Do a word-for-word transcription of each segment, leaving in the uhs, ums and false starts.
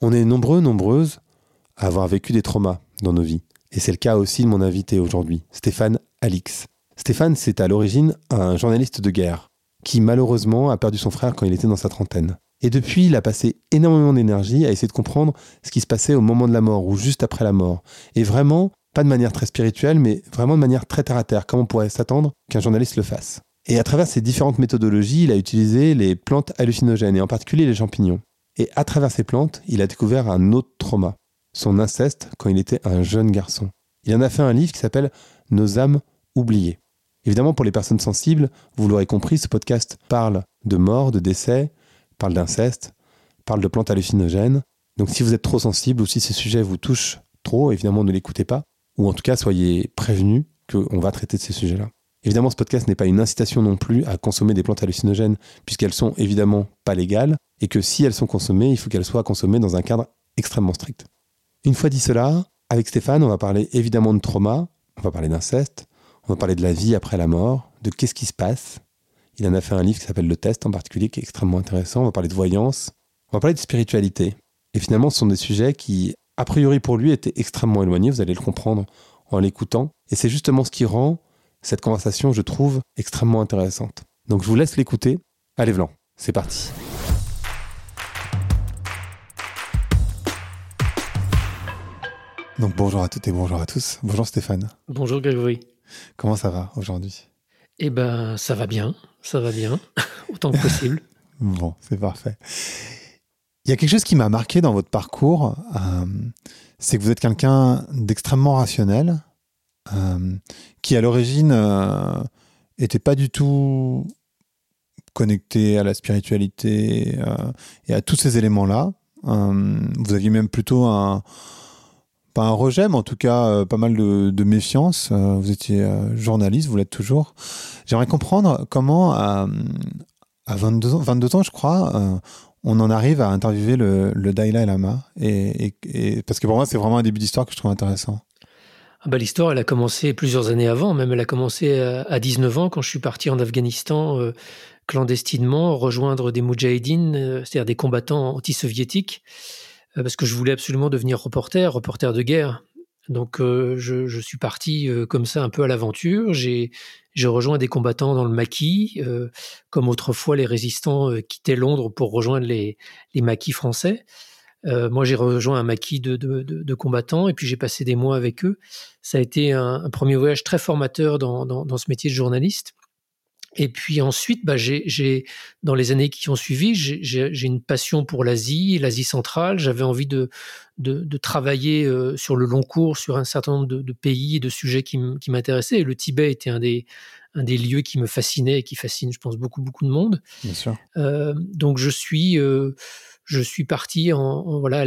On est nombreux, nombreuses à avoir vécu des traumas dans nos vies. Et c'est le cas aussi de mon invité aujourd'hui, Stéphane Alix. Stéphane, c'est à l'origine un journaliste de guerre qui malheureusement a perdu son frère quand il était dans sa trentaine. Et depuis, il a passé énormément d'énergie à essayer de comprendre ce qui se passait au moment de la mort ou juste après la mort. Et vraiment, pas de manière très spirituelle, mais vraiment de manière très terre-à-terre, comme on pourrait s'attendre qu'un journaliste le fasse. Et à travers ces différentes méthodologies, il a utilisé les plantes hallucinogènes, et en particulier les champignons. Et à travers ces plantes, il a découvert un autre trauma, son inceste quand il était un jeune garçon. Il en a fait un livre qui s'appelle « Nos âmes oubliées ». Évidemment, pour les personnes sensibles, vous l'aurez compris, ce podcast parle de mort, de décès, parle d'inceste, parle de plantes hallucinogènes. Donc si vous êtes trop sensible ou si ces sujets vous touchent trop, évidemment ne l'écoutez pas, ou en tout cas soyez prévenus qu'on va traiter de ces sujets-là. Évidemment, ce podcast n'est pas une incitation non plus à consommer des plantes hallucinogènes, puisqu'elles sont évidemment pas légales, et que si elles sont consommées, il faut qu'elles soient consommées dans un cadre extrêmement strict. Une fois dit cela, avec Stéphane, on va parler évidemment de trauma, on va parler d'inceste, on va parler de la vie après la mort, de qu'est-ce qui se passe. Il en a fait un livre qui s'appelle Le Test en particulier, qui est extrêmement intéressant. On va parler de voyance, on va parler de spiritualité. Et finalement, ce sont des sujets qui, a priori pour lui, étaient extrêmement éloignés. Vous allez le comprendre en l'écoutant. Et c'est justement ce qui rend cette conversation, je trouve, extrêmement intéressante. Donc je vous laisse l'écouter. Allez, Vlan, c'est parti. Donc bonjour à toutes et bonjour à tous. Bonjour Stéphane. Bonjour Grégory. Comment ça va aujourd'hui ? Eh ben, ça va bien, ça va bien, autant que possible. Bon, c'est parfait. Il y a quelque chose qui m'a marqué dans votre parcours, euh, c'est que vous êtes quelqu'un d'extrêmement rationnel, euh, qui à l'origine n'était euh, pas du tout connecté à la spiritualité euh, et à tous ces éléments-là. Euh, vous aviez même plutôt un... pas un rejet, mais en tout cas, euh, pas mal de, de méfiance. Euh, vous étiez euh, journaliste, vous l'êtes toujours. J'aimerais comprendre comment, à, à vingt-deux ans, vingt-deux ans, je crois, euh, on en arrive à interviewer le, le Dalai Lama. Et, et, et, parce que pour moi, c'est vraiment un début d'histoire que je trouve intéressant. Ah bah, l'histoire, elle a commencé plusieurs années avant. Même elle a commencé à, à dix-neuf ans, quand je suis parti en Afghanistan euh, clandestinement, rejoindre des moudjahidines, euh, c'est-à-dire des combattants anti-soviétiques. Parce que je voulais absolument devenir reporter, reporter de guerre. Donc euh, je, je suis parti euh, comme ça un peu à l'aventure. J'ai, j'ai rejoint des combattants dans le maquis, euh, comme autrefois les résistants euh, quittaient Londres pour rejoindre les, les maquis français. Euh, moi, j'ai rejoint un maquis de, de, de, de combattants et puis j'ai passé des mois avec eux. Ça a été un, un premier voyage très formateur dans, dans, dans ce métier de journaliste. Et puis ensuite, bah, j'ai, j'ai, dans les années qui ont suivi, j'ai, j'ai, j'ai une passion pour l'Asie, l'Asie centrale. J'avais envie de, de, de travailler euh, sur le long cours, sur un certain nombre de, de pays et de sujets qui, m- qui m'intéressaient. Et le Tibet était un des, un des lieux qui me fascinait et qui fascine, je pense, beaucoup, beaucoup de monde. Bien sûr. Euh, donc je suis, euh, je suis parti en, en voilà,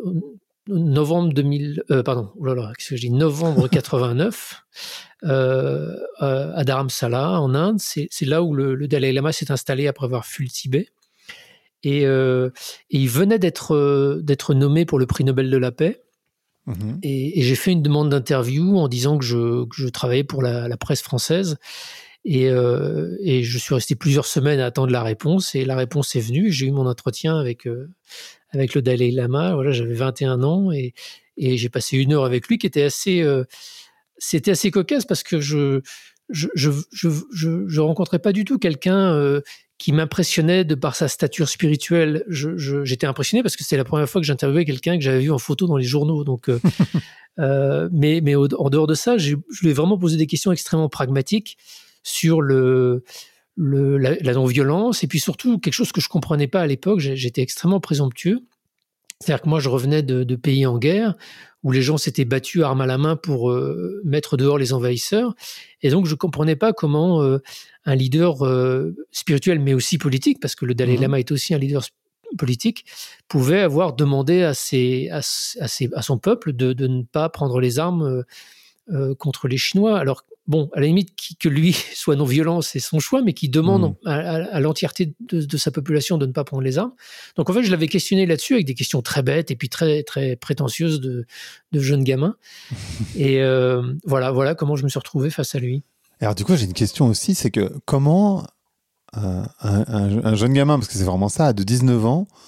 novembre deux mille, euh, pardon, oh là là, qu'est-ce que je dis, novembre quatre-vingt-neuf. Euh, à Dharamsala, en Inde. C'est, c'est là où le, le Dalai Lama s'est installé après avoir fui le Tibet. Et, euh, et il venait d'être, euh, d'être nommé pour le prix Nobel de la paix. Mmh. Et, et j'ai fait une demande d'interview en disant que je, que je travaillais pour la, la presse française. Et, euh, et je suis resté plusieurs semaines à attendre la réponse. Et la réponse est venue. J'ai eu mon entretien avec, euh, avec le Dalai Lama. Voilà, j'avais vingt et un ans et, et j'ai passé une heure avec lui qui était assez... Euh, C'était assez cocasse parce que je je je je je, je rencontrais pas du tout quelqu'un euh, qui m'impressionnait de par sa stature spirituelle. Je, je, j'étais impressionné parce que c'était la première fois que j'interviewais quelqu'un que j'avais vu en photo dans les journaux. Donc, euh, euh, mais mais au, en dehors de ça, j'ai, je lui ai vraiment posé des questions extrêmement pragmatiques sur le le la, la non-violence et puis surtout quelque chose que je comprenais pas à l'époque. J'étais extrêmement présomptueux. C'est-à-dire que moi, je revenais de, de pays en guerre où les gens s'étaient battus armes à la main pour euh, mettre dehors les envahisseurs. Et donc, je ne comprenais pas comment euh, un leader euh, spirituel, mais aussi politique, parce que le Dalai Lama est aussi un leader politique, pouvait avoir demandé à, ses, à, à, ses, à son peuple de, de ne pas prendre les armes euh, euh, contre les Chinois. Alors, bon, à la limite, qui, que lui soit non-violent, c'est son choix, mais qui demande mmh. à, à, à l'entièreté de, de sa population de ne pas prendre les armes. Donc, en fait, je l'avais questionné là-dessus avec des questions très bêtes et puis très, très prétentieuses de, de jeunes gamins. Et euh, voilà, voilà comment je me suis retrouvé face à lui. Alors, du coup, j'ai une question aussi, c'est que comment euh, un, un, un jeune gamin, parce que c'est vraiment ça, de dix-neuf ans,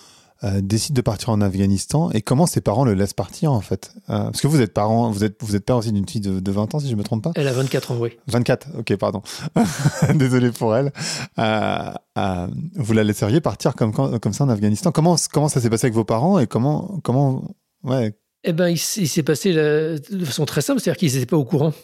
euh, décide de partir en Afghanistan et comment ses parents le laissent partir en fait. Euh, parce que vous êtes parents, vous êtes, vous êtes père aussi d'une fille de, de vingt ans si je ne me trompe pas. Elle a vingt-quatre ans, oui. vingt-quatre, ok, pardon. Désolé pour elle. Euh, euh, vous la laisseriez partir comme, comme ça en Afghanistan. Comment, comment ça s'est passé avec vos parents et comment... comment ouais. Eh ben, il, il s'est passé la, de façon très simple, c'est-à-dire qu'ils n'étaient pas au courant.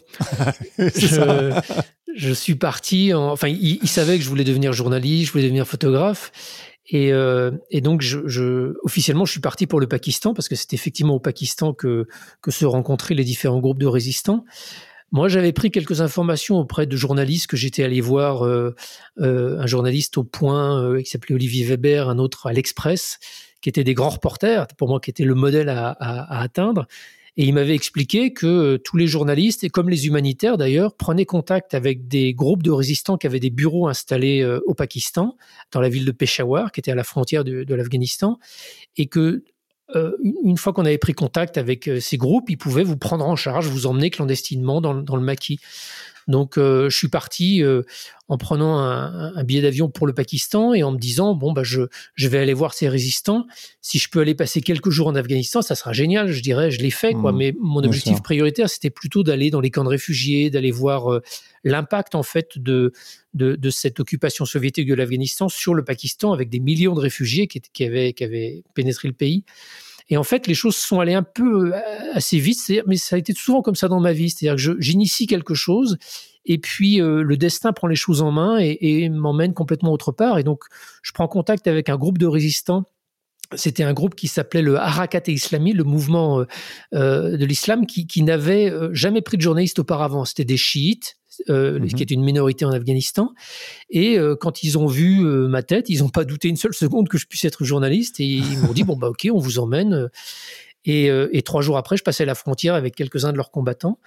je, je suis parti, en, enfin, ils, ils savaient que je voulais devenir journaliste, je voulais devenir photographe, et, euh, et donc, je, je, officiellement, je suis parti pour le Pakistan parce que c'est effectivement au Pakistan que que se rencontraient les différents groupes de résistants. Moi, j'avais pris quelques informations auprès de journalistes que j'étais allé voir, euh, euh, un journaliste au Point euh, qui s'appelait Olivier Weber, un autre à l'Express, qui étaient des grands reporters, pour moi, qui étaient le modèle à, à, à atteindre. Et il m'avait expliqué que euh, tous les journalistes, et comme les humanitaires d'ailleurs, prenaient contact avec des groupes de résistants qui avaient des bureaux installés euh, au Pakistan, dans la ville de Peshawar, qui était à la frontière de, de l'Afghanistan, et que euh, une fois qu'on avait pris contact avec euh, ces groupes, ils pouvaient vous prendre en charge, vous emmener clandestinement dans, dans le maquis. Donc, euh, je suis parti euh, en prenant un, un billet d'avion pour le Pakistan et en me disant, bon, bah, je, je vais aller voir ces résistants. Si je peux aller passer quelques jours en Afghanistan, ça sera génial, je dirais, je l'ai fait, quoi. Mmh, mais mon objectif prioritaire, c'était plutôt d'aller dans les camps de réfugiés, d'aller voir euh, l'impact, en fait, de, de, de cette occupation soviétique de l'Afghanistan sur le Pakistan avec des millions de réfugiés qui, qui, avaient, qui avaient pénétré le pays. Et en fait, les choses sont allées un peu assez vite, c'est-à-dire, mais ça a été souvent comme ça dans ma vie, c'est-à-dire que je, j'initie quelque chose et puis euh, le destin prend les choses en main et, et m'emmène complètement autre part. Et donc, je prends contact avec un groupe de résistants. C'était un groupe qui s'appelait le Harakat-e-Islami, le mouvement euh, de l'islam qui, qui n'avait jamais pris de journaliste auparavant. C'était des chiites, euh, mmh. qui est une minorité en Afghanistan. Et euh, quand ils ont vu euh, ma tête, ils n'ont pas douté une seule seconde que je puisse être journaliste. Et ils m'ont dit, bon, bah ok, on vous emmène. Et, euh, et trois jours après, je passais la frontière avec quelques-uns de leurs combattants.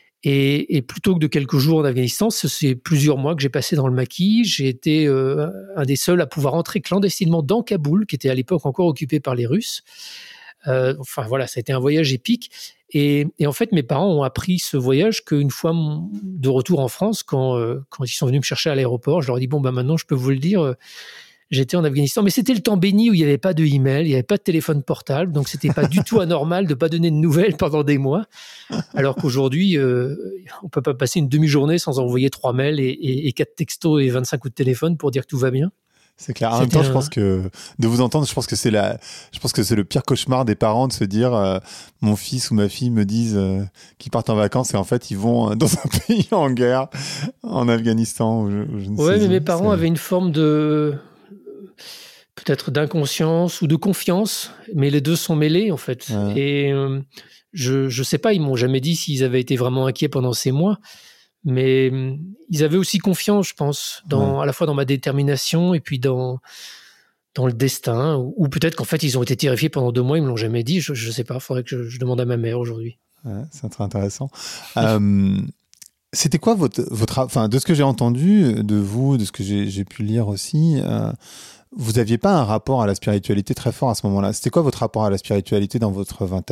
Et, et plutôt que de quelques jours en Afghanistan, c'est plusieurs mois que j'ai passé dans le maquis. J'ai été euh, un des seuls à pouvoir entrer clandestinement dans Kaboul, qui était à l'époque encore occupé par les Russes. Euh, enfin voilà, ça a été un voyage épique. Et, et en fait, mes parents ont appris ce voyage qu'une fois mon, de retour en France, quand, euh, quand ils sont venus me chercher à l'aéroport, je leur ai dit, bon, bah maintenant, je peux vous le dire, euh, j'étais en Afghanistan. Mais c'était le temps béni où il n'y avait pas de email, il n'y avait pas de téléphone portable, donc c'était pas du tout anormal de ne pas donner de nouvelles pendant des mois. Alors qu'aujourd'hui, euh, on ne peut pas passer une demi-journée sans envoyer trois mails et, et, et quatre textos et vingt-cinq coups de téléphone pour dire que tout va bien. C'est clair. En même temps, un... je pense que de vous entendre, je pense que c'est la, je pense que c'est le pire cauchemar des parents de se dire, euh, mon fils ou ma fille me disent euh, qu'ils partent en vacances et en fait ils vont dans un pays en guerre, en Afghanistan. Ou je, ou je ne ouais, sais mais où, mes parents c'est... avaient une forme de peut-être d'inconscience ou de confiance, mais les deux sont mêlés en fait. Ouais. Et euh, je, je sais pas, ils m'ont jamais dit s'ils avaient été vraiment inquiets pendant ces mois. Mais ils avaient aussi confiance, je pense, dans, ouais. à la fois dans ma détermination et puis dans, dans le destin. Ou, ou peut-être qu'en fait, ils ont été terrifiés pendant deux mois, ils ne me l'ont jamais dit. Je ne sais pas, il faudrait que je, je demande à ma mère aujourd'hui. Ouais, c'est très intéressant. euh, c'était quoi votre... votre enfin, de ce que j'ai entendu de vous, de ce que j'ai, j'ai pu lire aussi, euh, vous n'aviez pas un rapport à la spiritualité très fort à ce moment-là. C'était quoi votre rapport à la spiritualité dans votre vingtaine ?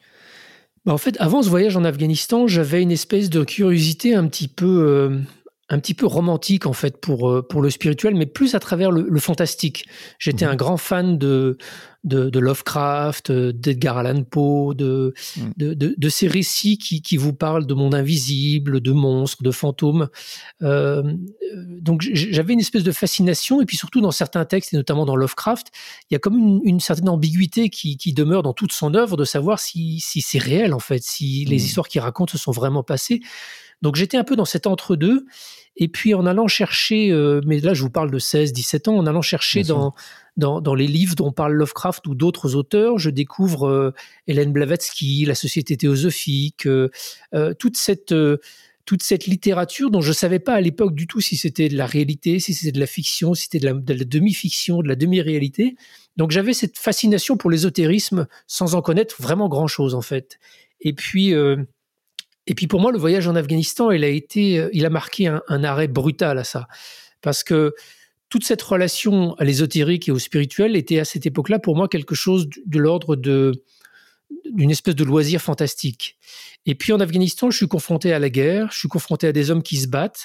En fait, avant ce voyage en Afghanistan, j'avais une espèce de curiosité un petit peu, euh, un petit peu romantique en fait pour pour le spirituel, mais plus à travers le, le fantastique. J'étais mmh. un grand fan de de, de Lovecraft, d'Edgar Allan Poe, de, mmh. de de de ces récits qui qui vous parlent de monde invisible, de monstres, de fantômes. Euh, donc j'avais une espèce de fascination, et puis surtout dans certains textes, et notamment dans Lovecraft, il y a comme une, une certaine ambiguïté qui qui demeure dans toute son œuvre, de savoir si si c'est réel en fait, si mmh. les histoires qu'il raconte se sont vraiment passées. Donc j'étais un peu dans cet entre-deux. Et puis en allant chercher, euh, mais là je vous parle de seize dix-sept ans, en allant chercher dans, dans, dans les livres dont parle Lovecraft ou d'autres auteurs, je découvre euh, Hélène Blavatsky, la Société théosophique, euh, euh, toute cette... Euh, toute cette littérature dont je ne savais pas à l'époque du tout si c'était de la réalité, si c'était de la fiction, si c'était de la, de la demi-fiction, de la demi-réalité. Donc j'avais cette fascination pour l'ésotérisme sans en connaître vraiment grand-chose en fait. Et puis... Euh, Et puis pour moi, le voyage en Afghanistan, il a été, il a marqué un, un arrêt brutal à ça, parce que toute cette relation à l'ésotérique et au spirituel était à cette époque-là pour moi quelque chose de l'ordre de d'une espèce de loisir fantastique. Et puis en Afghanistan, je suis confronté à la guerre, je suis confronté à des hommes qui se battent,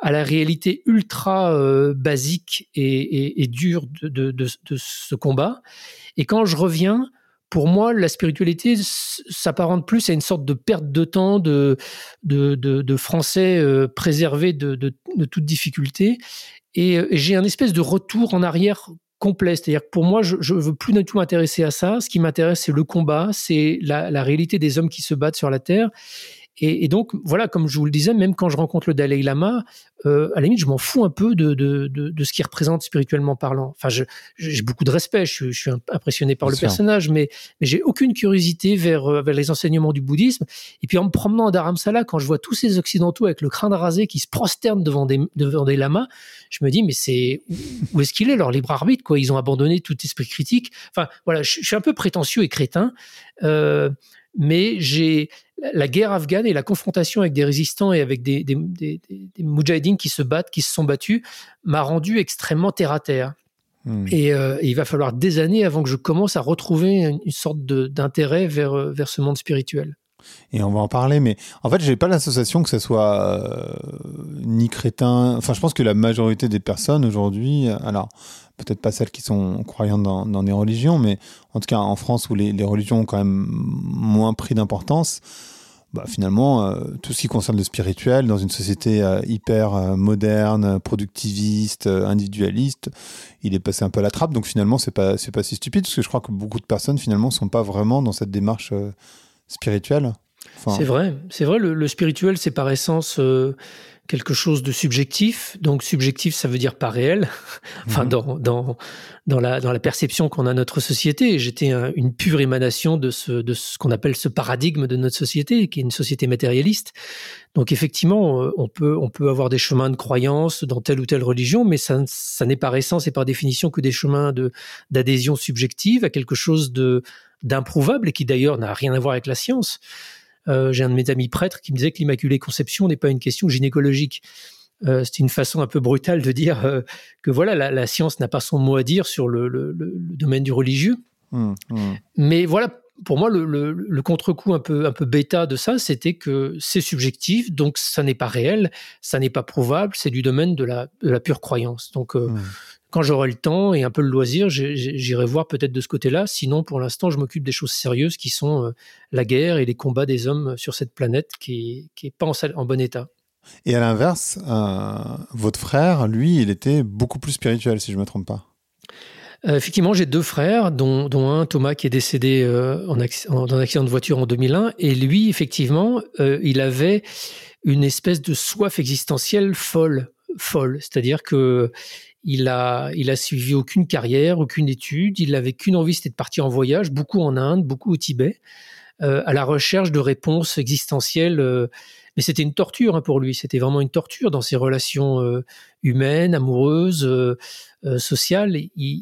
à la réalité ultra euh, basique et, et, et dure de, de, de, de ce combat. Et quand je reviens, pour moi, la spiritualité s'apparente plus à une sorte de perte de temps, de, de, de, de français euh, préservé de, de, de toute difficulté. Et, et j'ai un espèce de retour en arrière complet. C'est-à-dire que pour moi, je ne veux plus du tout m'intéresser à ça. Ce qui m'intéresse, c'est le combat, c'est la, la réalité des hommes qui se battent sur la terre. Et, et donc, voilà, comme je vous le disais, même quand je rencontre le Dalai Lama, euh, à la limite, je m'en fous un peu de, de, de, de ce qu'il représente spirituellement parlant. Enfin, je, j'ai beaucoup de respect, je, je suis impressionné par Bien le sûr. personnage, mais, mais j'ai aucune curiosité vers, vers les enseignements du bouddhisme. Et puis, en me promenant à Dharamsala, quand je vois tous ces Occidentaux avec le crâne rasé qui se prosternent devant des, devant des lamas, je me dis, mais c'est où est-ce qu'il est leur libre arbitre, quoi? Ils ont abandonné tout esprit critique. Enfin, voilà, je, je suis un peu prétentieux et crétin, euh, mais j'ai la guerre afghane et la confrontation avec des résistants et avec des, des, des, des, des moudjahidines qui se battent, qui se sont battus, m'a rendu extrêmement terre à terre. Mmh. Et, euh, et il va falloir des années avant que je commence à retrouver une, une sorte de, d'intérêt vers, vers ce monde spirituel. Et on va en parler, mais en fait, j'ai pas l'association que ça soit euh, ni crétin. Enfin, je pense que la majorité des personnes aujourd'hui, alors peut-être pas celles qui sont croyantes dans, dans des religions, mais en tout cas en France où les, les religions ont quand même moins pris d'importance, bah, finalement, euh, tout ce qui concerne le spirituel dans une société euh, hyper euh, moderne, productiviste, euh, individualiste, il est passé un peu à la trappe. Donc finalement, c'est pas c'est pas si stupide, parce que je crois que beaucoup de personnes finalement sont pas vraiment dans cette démarche euh, spirituel. Enfin... C'est vrai, c'est vrai. Le, le spirituel, c'est par essence euh, quelque chose de subjectif. Donc subjectif, ça veut dire pas réel. enfin, mm-hmm. dans dans dans la dans la perception qu'on a de notre société. J'étais un, une pure émanation de ce de ce qu'on appelle ce paradigme de notre société, qui est une société matérialiste. Donc effectivement, on peut on peut avoir des chemins de croyance dans telle ou telle religion, mais ça ça n'est par essence et par définition que des chemins de d'adhésion subjective à quelque chose de d'improuvable et qui d'ailleurs n'a rien à voir avec la science. Euh, j'ai un de mes amis prêtres qui me disait que l'Immaculée Conception n'est pas une question gynécologique. Euh, c'est une façon un peu brutale de dire euh, que voilà, la, la science n'a pas son mot à dire sur le, le, le domaine du religieux. Mmh, mmh. Mais voilà, pour moi, le, le, le contre-coup un peu, un peu bêta de ça, c'était que c'est subjectif, donc ça n'est pas réel, ça n'est pas prouvable, c'est du domaine de la, de la pure croyance. Donc, euh, mmh. quand j'aurai le temps et un peu le loisir, j'irai voir peut-être de ce côté-là. Sinon, pour l'instant, je m'occupe des choses sérieuses qui sont euh, la guerre et les combats des hommes sur cette planète qui n'est pas en, en bon état. Et à l'inverse, euh, votre frère, lui, il était beaucoup plus spirituel, si je ne me trompe pas. Euh, effectivement, j'ai deux frères, dont, dont un, Thomas, qui est décédé euh, en acc- en, dans un accident de voiture en deux mille un. Et lui, effectivement, euh, il avait une espèce de soif existentielle folle, folle. C'est-à-dire que il a, il a suivi aucune carrière, aucune étude. Il n'avait qu'une envie, c'était de partir en voyage, beaucoup en Inde, beaucoup au Tibet, euh, à la recherche de réponses existentielles. Euh, mais c'était une torture hein, pour lui. C'était vraiment une torture dans ses relations euh, humaines, amoureuses, euh, euh, sociales.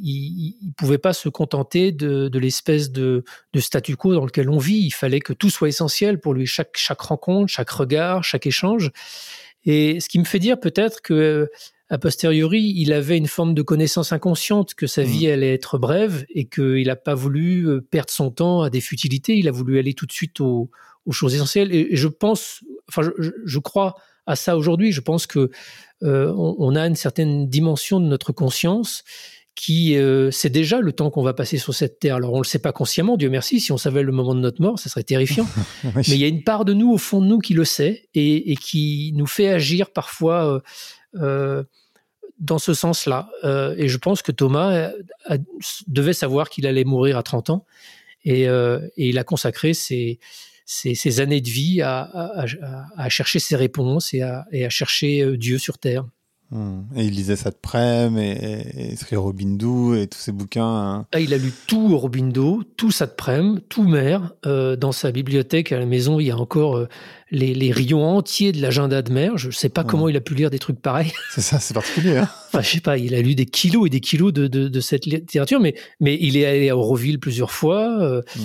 Il ne pouvait pas se contenter de, de l'espèce de, de statu quo dans lequel on vit. Il fallait que tout soit essentiel pour lui. Chaque, chaque rencontre, chaque regard, chaque échange. Et ce qui me fait dire peut-être que a posteriori, il avait une forme de connaissance inconsciente que sa vie allait être brève et qu'il n'a pas voulu perdre son temps à des futilités. Il a voulu aller tout de suite aux, aux choses essentielles. Et je pense, enfin, je, je crois à ça aujourd'hui. Je pense que euh, on, on a une certaine dimension de notre conscience qui euh, c'est déjà le temps qu'on va passer sur cette terre. Alors on le sait pas consciemment, Dieu merci. Si on savait le moment de notre mort, ça serait terrifiant. Oui. Mais il y a une part de nous au fond de nous qui le sait et, et qui nous fait agir parfois. Euh, Euh, dans ce sens-là. Euh, et je pense que Thomas a, a, devait savoir qu'il allait mourir à trente ans et, euh, et il a consacré ses, ses, ses années de vie à, à, à, à chercher ses réponses et à, et à chercher Dieu sur Terre. Mmh. Et il lisait Satprem et, et, et Sri Aurobindo et tous ces bouquins. Hein. Ah, il a lu tout Aurobindo, tout Satprem, tout Mère. Euh, dans sa bibliothèque à la maison, il y a encore euh, les, les rayons entiers de l'agenda de Mère. Je ne sais pas mmh. comment il a pu lire des trucs pareils. C'est ça, c'est particulier. Hein. Enfin, je sais pas, il a lu des kilos et des kilos de, de, de cette littérature, mais, mais il est allé à Auroville plusieurs fois, euh, mmh.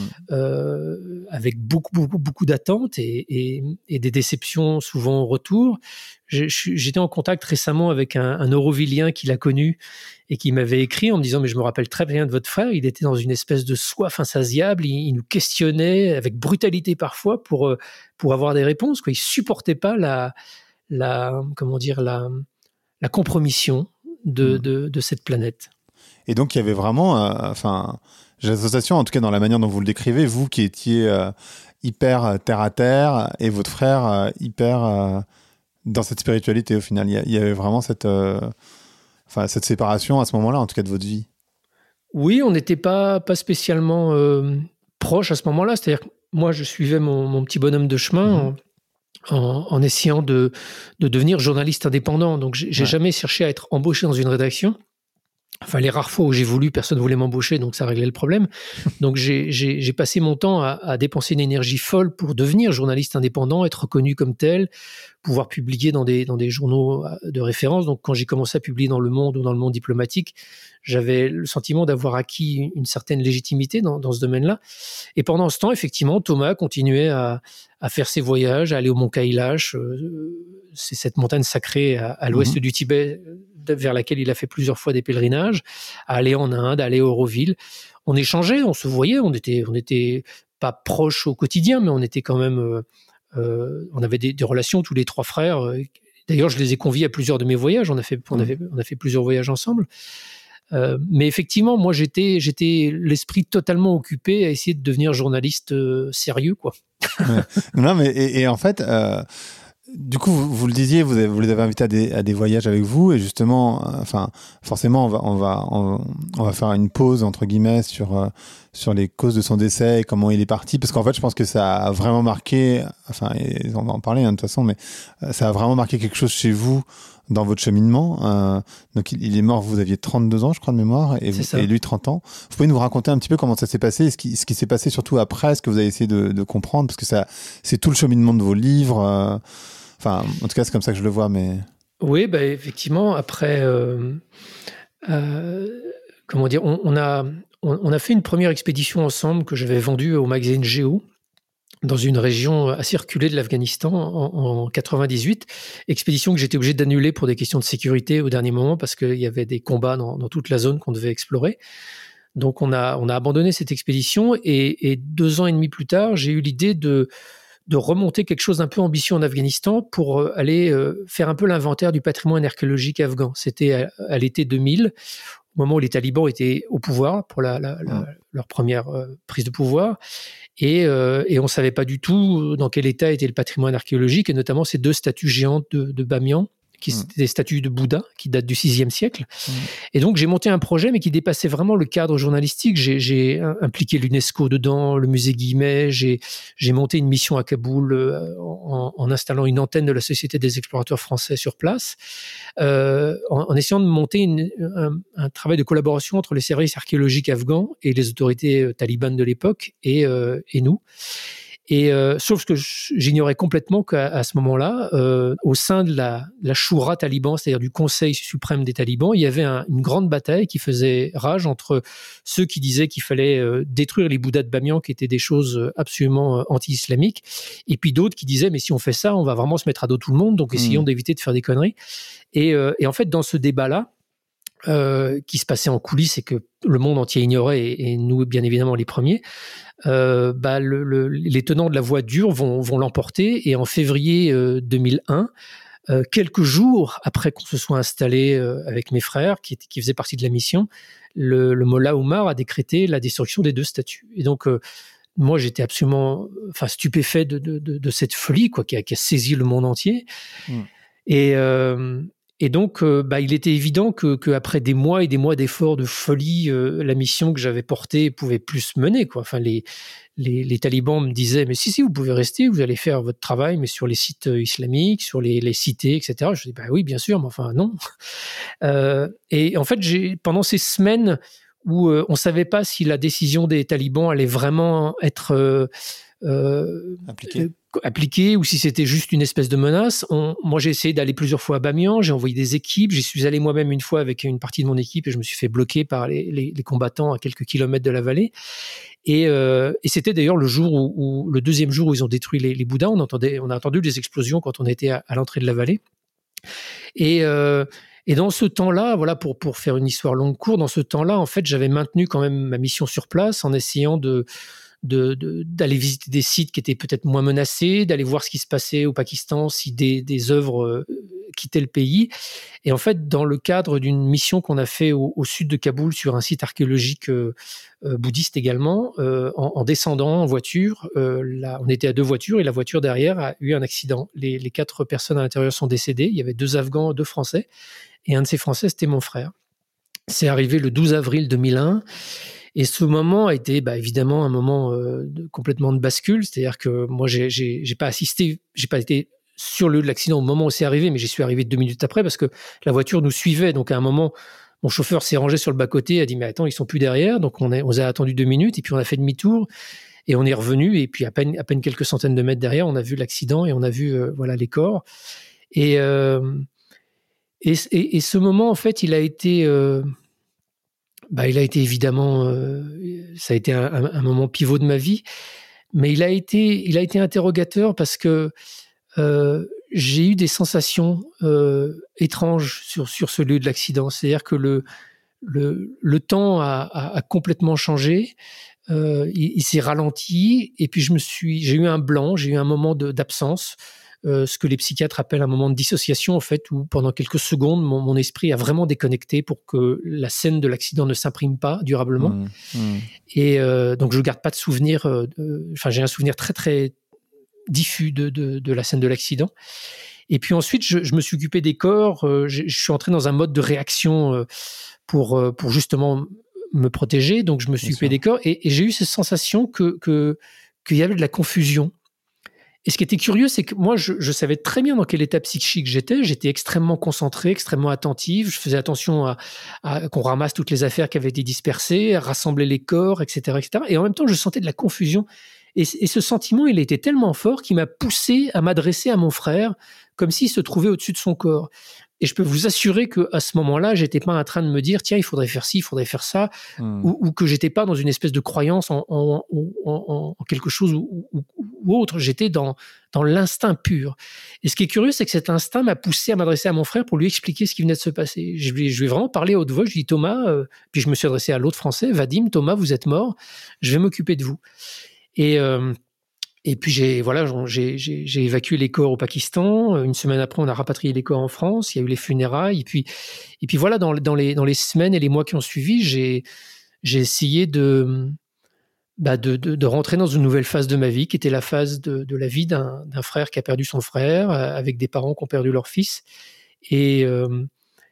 euh, avec beaucoup, beaucoup, beaucoup d'attentes et, et, et des déceptions souvent au retour. J'étais en contact récemment avec un, un Aurovillien qui l'a connu et qui m'avait écrit en me disant « Mais je me rappelle très bien de votre frère, il était dans une espèce de soif insatiable, il, il nous questionnait avec brutalité parfois pour, pour avoir des réponses. Quoi. Il ne supportait pas la, la comment dire la, la compromission de, mmh. de, de cette planète. Et donc il y avait vraiment, euh, enfin, j'ai l'association, en tout cas dans la manière dont vous le décrivez, vous qui étiez euh, hyper terre à terre et votre frère euh, hyper euh, dans cette spiritualité au final. Il y, a, il y avait vraiment cette, euh, enfin, cette séparation à ce moment-là, en tout cas de votre vie. Oui, on n'était pas, pas spécialement euh, proches à ce moment-là. C'est-à-dire que moi, je suivais mon, mon petit bonhomme de chemin mmh. en, en, en essayant de, de devenir journaliste indépendant. Donc, j'ai, j'ai ouais. jamais cherché à être embauché dans une rédaction. Enfin, les rares fois où j'ai voulu, personne ne voulait m'embaucher, donc ça réglait le problème. Donc, j'ai, j'ai, j'ai passé mon temps à, à dépenser une énergie folle pour devenir journaliste indépendant, être reconnu comme tel, pouvoir publier dans des, dans des journaux de référence. Donc, quand j'ai commencé à publier dans Le Monde ou dans le monde diplomatique, j'avais le sentiment d'avoir acquis une certaine légitimité dans, dans ce domaine-là. Et pendant ce temps, effectivement, Thomas continuait à, à faire ses voyages, à aller au mont Kailash. Euh, c'est cette montagne sacrée à, à l'ouest mmh. du Tibet, vers laquelle il a fait plusieurs fois des pèlerinages, à aller en Inde, à aller à Auroville. On échangeait, on se voyait, on était, on était pas proches au quotidien, mais on était quand même, euh, euh, on avait des, des relations tous les trois frères. D'ailleurs, je les ai conviés à plusieurs de mes voyages. On a fait, on a fait, on a fait plusieurs voyages ensemble. Euh, mais effectivement, moi, j'étais, j'étais l'esprit totalement occupé à essayer de devenir journaliste euh, sérieux, quoi. Ouais. Non, mais et, et en fait. Euh... Du coup, vous, vous le disiez, vous, avez, vous les avez invités à des, à des voyages avec vous, et justement, euh, enfin, forcément, on va, on va, on, on va faire une pause entre guillemets sur euh, sur les causes de son décès et comment il est parti, parce qu'en fait, je pense que ça a vraiment marqué, enfin, et on va en parler hein, de toute façon, mais euh, ça a vraiment marqué quelque chose chez vous dans votre cheminement. Euh, donc, il, il est mort, vous aviez trente-deux ans, je crois de mémoire, et, vous, et lui trente ans. Vous pouvez nous raconter un petit peu comment ça s'est passé, ce qui, ce qui s'est passé surtout après, ce que vous avez essayé de, de comprendre, parce que ça, c'est tout le cheminement de vos livres. Euh, Enfin, en tout cas, c'est comme ça que je le vois, mais... Oui, bah, effectivement, après... Euh, euh, comment dire on, on, a, on, on a fait une première expédition ensemble que j'avais vendue au magazine Géo dans une région assez reculée de l'Afghanistan en, en quatre-vingt-dix-huit. Expédition que j'étais obligé d'annuler pour des questions de sécurité au dernier moment parce qu'il y avait des combats dans, dans toute la zone qu'on devait explorer. Donc, on a, on a abandonné cette expédition et, et deux ans et demi plus tard, j'ai eu l'idée de... de remonter quelque chose d'un peu ambitieux en Afghanistan pour aller faire un peu l'inventaire du patrimoine archéologique afghan. C'était à, à l'été deux mille, au moment où les talibans étaient au pouvoir pour la, la, la, leur première prise de pouvoir. Et, euh, et on ne savait pas du tout dans quel état était le patrimoine archéologique, et notamment ces deux statues géantes de, de Bamiyan, qui mmh. étaient des statues de Bouddha, qui datent du sixième siècle. Mmh. Et donc, j'ai monté un projet, mais qui dépassait vraiment le cadre journalistique. J'ai, j'ai impliqué l'UNESCO dedans, le musée Guimet. J'ai, j'ai monté une mission à Kaboul euh, en, en installant une antenne de la Société des explorateurs français sur place, euh, en, en essayant de monter une, un, un travail de collaboration entre les services archéologiques afghans et les autorités euh, talibanes de l'époque et, euh, et nous. Et euh, sauf que j'ignorais complètement qu'à à ce moment-là, euh, au sein de la, la Choura taliban, c'est-à-dire du Conseil suprême des talibans, il y avait un, une grande bataille qui faisait rage entre ceux qui disaient qu'il fallait euh, détruire les Bouddhas de Bamiyan, qui étaient des choses absolument euh, anti-islamiques, et puis d'autres qui disaient mais si on fait ça, on va vraiment se mettre à dos tout le monde, donc essayons mmh. d'éviter de faire des conneries. Et, euh, et en fait, dans ce débat-là, Euh, qui se passait en coulisses et que le monde entier ignorait, et, et nous, bien évidemment, les premiers, euh, bah, le, le, les tenants de la voie dure vont, vont l'emporter. Et en février euh, deux mille un, euh, quelques jours après qu'on se soit installé euh, avec mes frères, qui, qui faisaient partie de la mission, le, le Mollah Omar a décrété la destruction des deux statues. Et donc, euh, moi, j'étais absolument enfin, stupéfait de, de, de, de cette folie quoi, qui, a, qui a saisi le monde entier. Mmh. Et... Euh, Et donc, euh, bah, il était évident que, que après des mois et des mois d'efforts de folie, euh, la mission que j'avais portée pouvait plus se mener, quoi. Enfin, les, les, les talibans me disaient, mais si, si, vous pouvez rester, vous allez faire votre travail, mais sur les sites islamiques, sur les, les cités, et cetera. Je dis, bah oui, bien sûr, mais enfin, non. Euh, et en fait, j'ai, pendant ces semaines où euh, on ne savait pas si la décision des talibans allait vraiment être euh, euh, appliquée. appliqué ou si c'était juste une espèce de menace. On, moi, j'ai essayé d'aller plusieurs fois à Bamiyan, j'ai envoyé des équipes, j'y suis allé moi-même une fois avec une partie de mon équipe et je me suis fait bloquer par les, les, les combattants à quelques kilomètres de la vallée. Et, euh, et c'était d'ailleurs le jour où, où, le deuxième jour où ils ont détruit les, les Bouddhas. On entendait, on a entendu des explosions quand on était à, à l'entrée de la vallée. Et, euh, et dans ce temps-là, voilà, pour, pour faire une histoire longue courte, dans ce temps-là, en fait, j'avais maintenu quand même ma mission sur place en essayant de de, de, d'aller visiter des sites qui étaient peut-être moins menacés, d'aller voir ce qui se passait au Pakistan si des, des œuvres euh, quittaient le pays. Et en fait, dans le cadre d'une mission qu'on a fait au, au sud de Kaboul sur un site archéologique euh, euh, bouddhiste également, euh, en, en descendant en voiture, euh, là, on était à deux voitures et la voiture derrière a eu un accident. Les, les quatre personnes à l'intérieur sont décédées. Il y avait deux Afghans, deux Français. Et un de ces Français, c'était mon frère. C'est arrivé le douze avril deux mille un. Et ce moment a été bah, évidemment un moment euh, de, complètement de bascule. C'est-à-dire que moi, j'ai, j'ai, j'ai pas assisté, j'ai pas été sur le lieu de l'accident au moment où c'est arrivé, mais j'y suis arrivé deux minutes après parce que la voiture nous suivait. Donc à un moment, mon chauffeur s'est rangé sur le bas-côté, a dit « mais attends, ils sont plus derrière ». Donc on a, on a attendu deux minutes et puis on a fait demi-tour et on est revenu. Et puis à peine, à peine quelques centaines de mètres derrière, on a vu l'accident et on a vu euh, voilà, les corps. Et, euh, et, et, et ce moment, en fait, il a été... Euh, Bah, il a été évidemment, euh, ça a été un, un, un moment pivot de ma vie, mais il a été, il a été interrogateur parce que euh, j'ai eu des sensations euh, étranges sur, sur ce lieu de l'accident. C'est-à-dire que le, le, le temps a, a, a complètement changé, euh, il, il s'est ralenti, et puis je me suis, j'ai eu un blanc, j'ai eu un moment de, d'absence. Euh, ce que les psychiatres appellent un moment de dissociation, en fait, où pendant quelques secondes, mon, mon esprit a vraiment déconnecté pour que la scène de l'accident ne s'imprime pas durablement. Mmh, mmh. Et euh, donc, je ne garde pas de souvenir. Euh, de, enfin, j'ai un souvenir très, très diffus de, de, de la scène de l'accident. Et puis ensuite, je, je me suis occupé des corps. Euh, je, je suis entré dans un mode de réaction euh, pour, euh, pour justement me protéger. Donc, je me suis Bien occupé sûr. des corps et, et j'ai eu cette sensation que, que, qu'il y avait de la confusion. Et ce qui était curieux, c'est que moi, je, je savais très bien dans quel état psychique j'étais. J'étais extrêmement concentré, extrêmement attentif. Je faisais attention à, à qu'on ramasse toutes les affaires qui avaient été dispersées, à rassembler les corps, et cetera, et cetera. Et en même temps, je sentais de la confusion. Et, et ce sentiment, il était tellement fort qu'il m'a poussé à m'adresser à mon frère comme s'il se trouvait au-dessus de son corps. Et je peux vous assurer qu'à ce moment-là, j'étais pas en train de me dire, tiens, il faudrait faire ci, il faudrait faire ça, mmh. ou, ou que j'étais pas dans une espèce de croyance en, en, en, en quelque chose ou, ou, ou autre. J'étais dans, dans l'instinct pur. Et ce qui est curieux, c'est que cet instinct m'a poussé à m'adresser à mon frère pour lui expliquer ce qui venait de se passer. Je lui, je lui ai vraiment parlé à haute voix. Je lui ai dit, Thomas, euh, puis je me suis adressé à l'autre Français, Vadim, Thomas, vous êtes mort, je vais m'occuper de vous. Et... Euh, Et puis j'ai voilà j'ai, j'ai, j'ai évacué les corps au Pakistan. Une semaine après, on a rapatrié les corps en France. Il y a eu les funérailles. Et puis et puis voilà dans, dans les dans les semaines et les mois qui ont suivi, j'ai j'ai essayé de bah de, de de rentrer dans une nouvelle phase de ma vie, qui était la phase de de la vie d'un d'un frère qui a perdu son frère, avec des parents qui ont perdu leur fils. Et euh,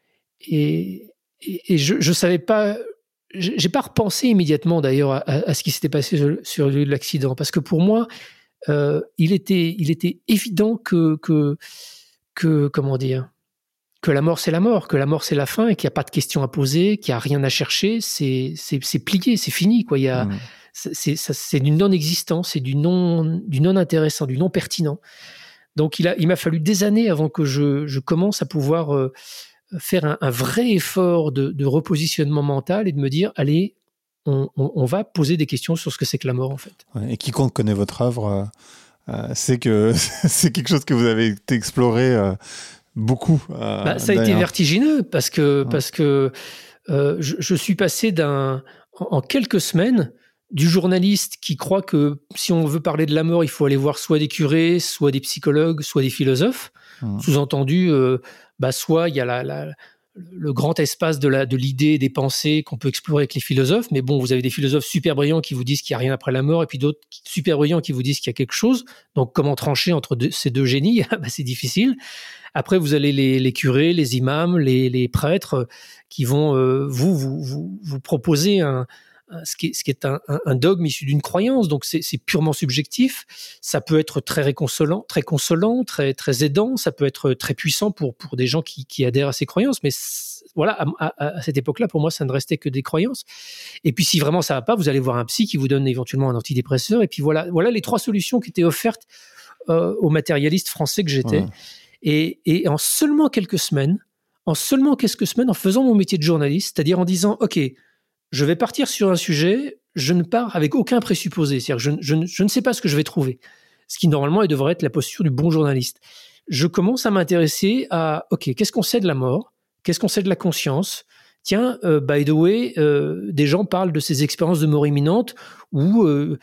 et et je je savais pas. J'ai pas repensé immédiatement d'ailleurs à, à ce qui s'était passé sur, sur le lieu de l'accident, parce que pour moi, euh, il était, il était évident que, que, que, comment dire, que la mort c'est la mort, que la mort c'est la fin, et qu'il n'y a pas de questions à poser, qu'il n'y a rien à chercher, c'est, c'est, c'est plié, c'est fini, quoi. Il y a, mmh. c'est, c'est, c'est du non-existant, c'est du non, du non-intéressant, du non-pertinent. Donc il a, il m'a fallu des années avant que je, je commence à pouvoir euh, faire un, un vrai effort de, de repositionnement mental et de me dire, allez, on, on, on va poser des questions sur ce que c'est que la mort, en fait. Ouais, et quiconque connaît votre œuvre euh, sait que c'est quelque chose que vous avez exploré euh, beaucoup. Euh, bah, ça a été vertigineux parce que, ouais. parce que euh, je, je suis passé d'un, en, en quelques semaines, du journaliste qui croit que si on veut parler de la mort, il faut aller voir soit des curés, soit des psychologues, soit des philosophes. Mmh. Sous-entendu, euh, bah, soit il y a la, la, le grand espace de, la, de l'idée, des pensées qu'on peut explorer avec les philosophes, mais bon, vous avez des philosophes super brillants qui vous disent qu'il n'y a rien après la mort, et puis d'autres super brillants qui vous disent qu'il y a quelque chose. Donc, comment trancher entre deux, ces deux génies? Bah, c'est difficile. Après, vous avez les, les curés, les imams, les, les prêtres qui vont euh, vous, vous, vous, vous proposer un... Ce qui est, ce qui est un, un, un dogme issu d'une croyance, donc c'est, c'est purement subjectif. Ça peut être très réconsolant, très consolant, très, très aidant. Ça peut être très puissant pour, pour des gens qui, qui adhèrent à ces croyances. Mais voilà, à, à, à cette époque-là, pour moi, ça ne restait que des croyances. Et puis, si vraiment ça va pas, vous allez voir un psy qui vous donne éventuellement un antidépresseur. Et puis voilà, voilà les trois solutions qui étaient offertes euh, aux matérialistes français que j'étais. Ouais. Et, et en seulement quelques semaines, en seulement quelques semaines, en faisant mon métier de journaliste, c'est-à-dire en disant, OK, je vais partir sur un sujet, je ne pars avec aucun présupposé. C'est-à-dire que je, je, je ne sais pas ce que je vais trouver. Ce qui, normalement, devrait être la posture du bon journaliste. Je commence à m'intéresser à, OK, qu'est-ce qu'on sait de la mort? Qu'est-ce qu'on sait de la conscience? Tiens, euh, by the way, euh, des gens parlent de ces expériences de mort imminente où euh,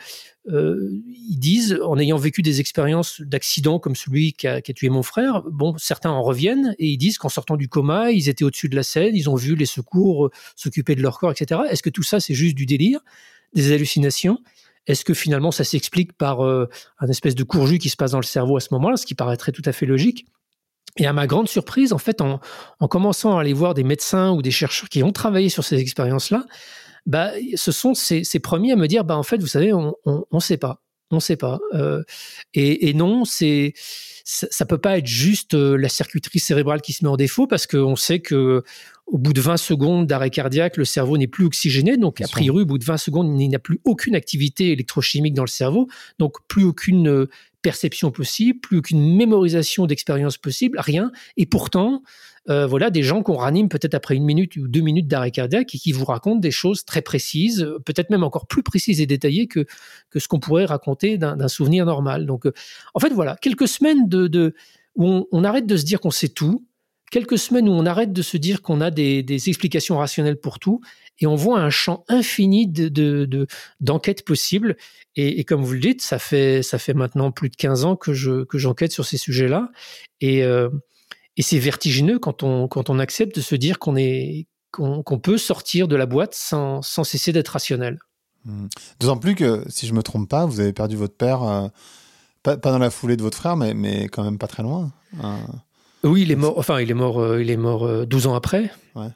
euh, ils disent, en ayant vécu des expériences d'accidents comme celui qui a, qui a tué mon frère, bon, certains en reviennent et ils disent qu'en sortant du coma, ils étaient au-dessus de la scène, ils ont vu les secours euh, s'occuper de leur corps, et cetera. Est-ce que tout ça, c'est juste du délire, des hallucinations ? Est-ce que finalement, ça s'explique par euh, un espèce de court-jus qui se passe dans le cerveau à ce moment-là, ce qui paraîtrait tout à fait logique ? Et à ma grande surprise, en fait, en, en commençant à aller voir des médecins ou des chercheurs qui ont travaillé sur ces expériences-là, bah, ce sont ces, ces premiers à me dire, bah, en fait, vous savez, on ne sait pas. On ne sait pas. Euh, et, et non, c'est, ça ne peut pas être juste euh, la circuiterie cérébrale qui se met en défaut, parce qu'on sait que au bout de vingt secondes d'arrêt cardiaque, le cerveau n'est plus oxygéné. Donc, Bien a priori, sûr. Au bout de vingt secondes, il n'y a plus aucune activité électrochimique dans le cerveau. Donc, plus aucune euh, perception possible, plus aucune mémorisation d'expérience possible, rien. Et pourtant, euh, voilà, des gens qu'on ranime peut-être après une minute ou deux minutes d'arrêt cardiaque et qui vous racontent des choses très précises, peut-être même encore plus précises et détaillées que, que ce qu'on pourrait raconter d'un, d'un souvenir normal. Donc, euh, en fait, voilà, quelques semaines de, de, où on, on arrête de se dire qu'on sait tout, quelques semaines où on arrête de se dire qu'on a des, des explications rationnelles pour tout, et on voit un champ infini de, de, de, d'enquêtes possibles. Et, et comme vous le dites, ça fait, ça fait maintenant plus de quinze ans que, je, que j'enquête sur ces sujets-là. Et, euh, et c'est vertigineux quand on, quand on accepte de se dire qu'on, est, qu'on, qu'on peut sortir de la boîte sans, sans cesser d'être rationnel. Mmh. D'autant plus que, si je ne me trompe pas, vous avez perdu votre père, euh, pas, pas dans la foulée de votre frère, mais, mais quand même pas très loin. Euh... Oui, il est mort, enfin, il est mort, euh, il est mort euh, douze ans après. Ouais.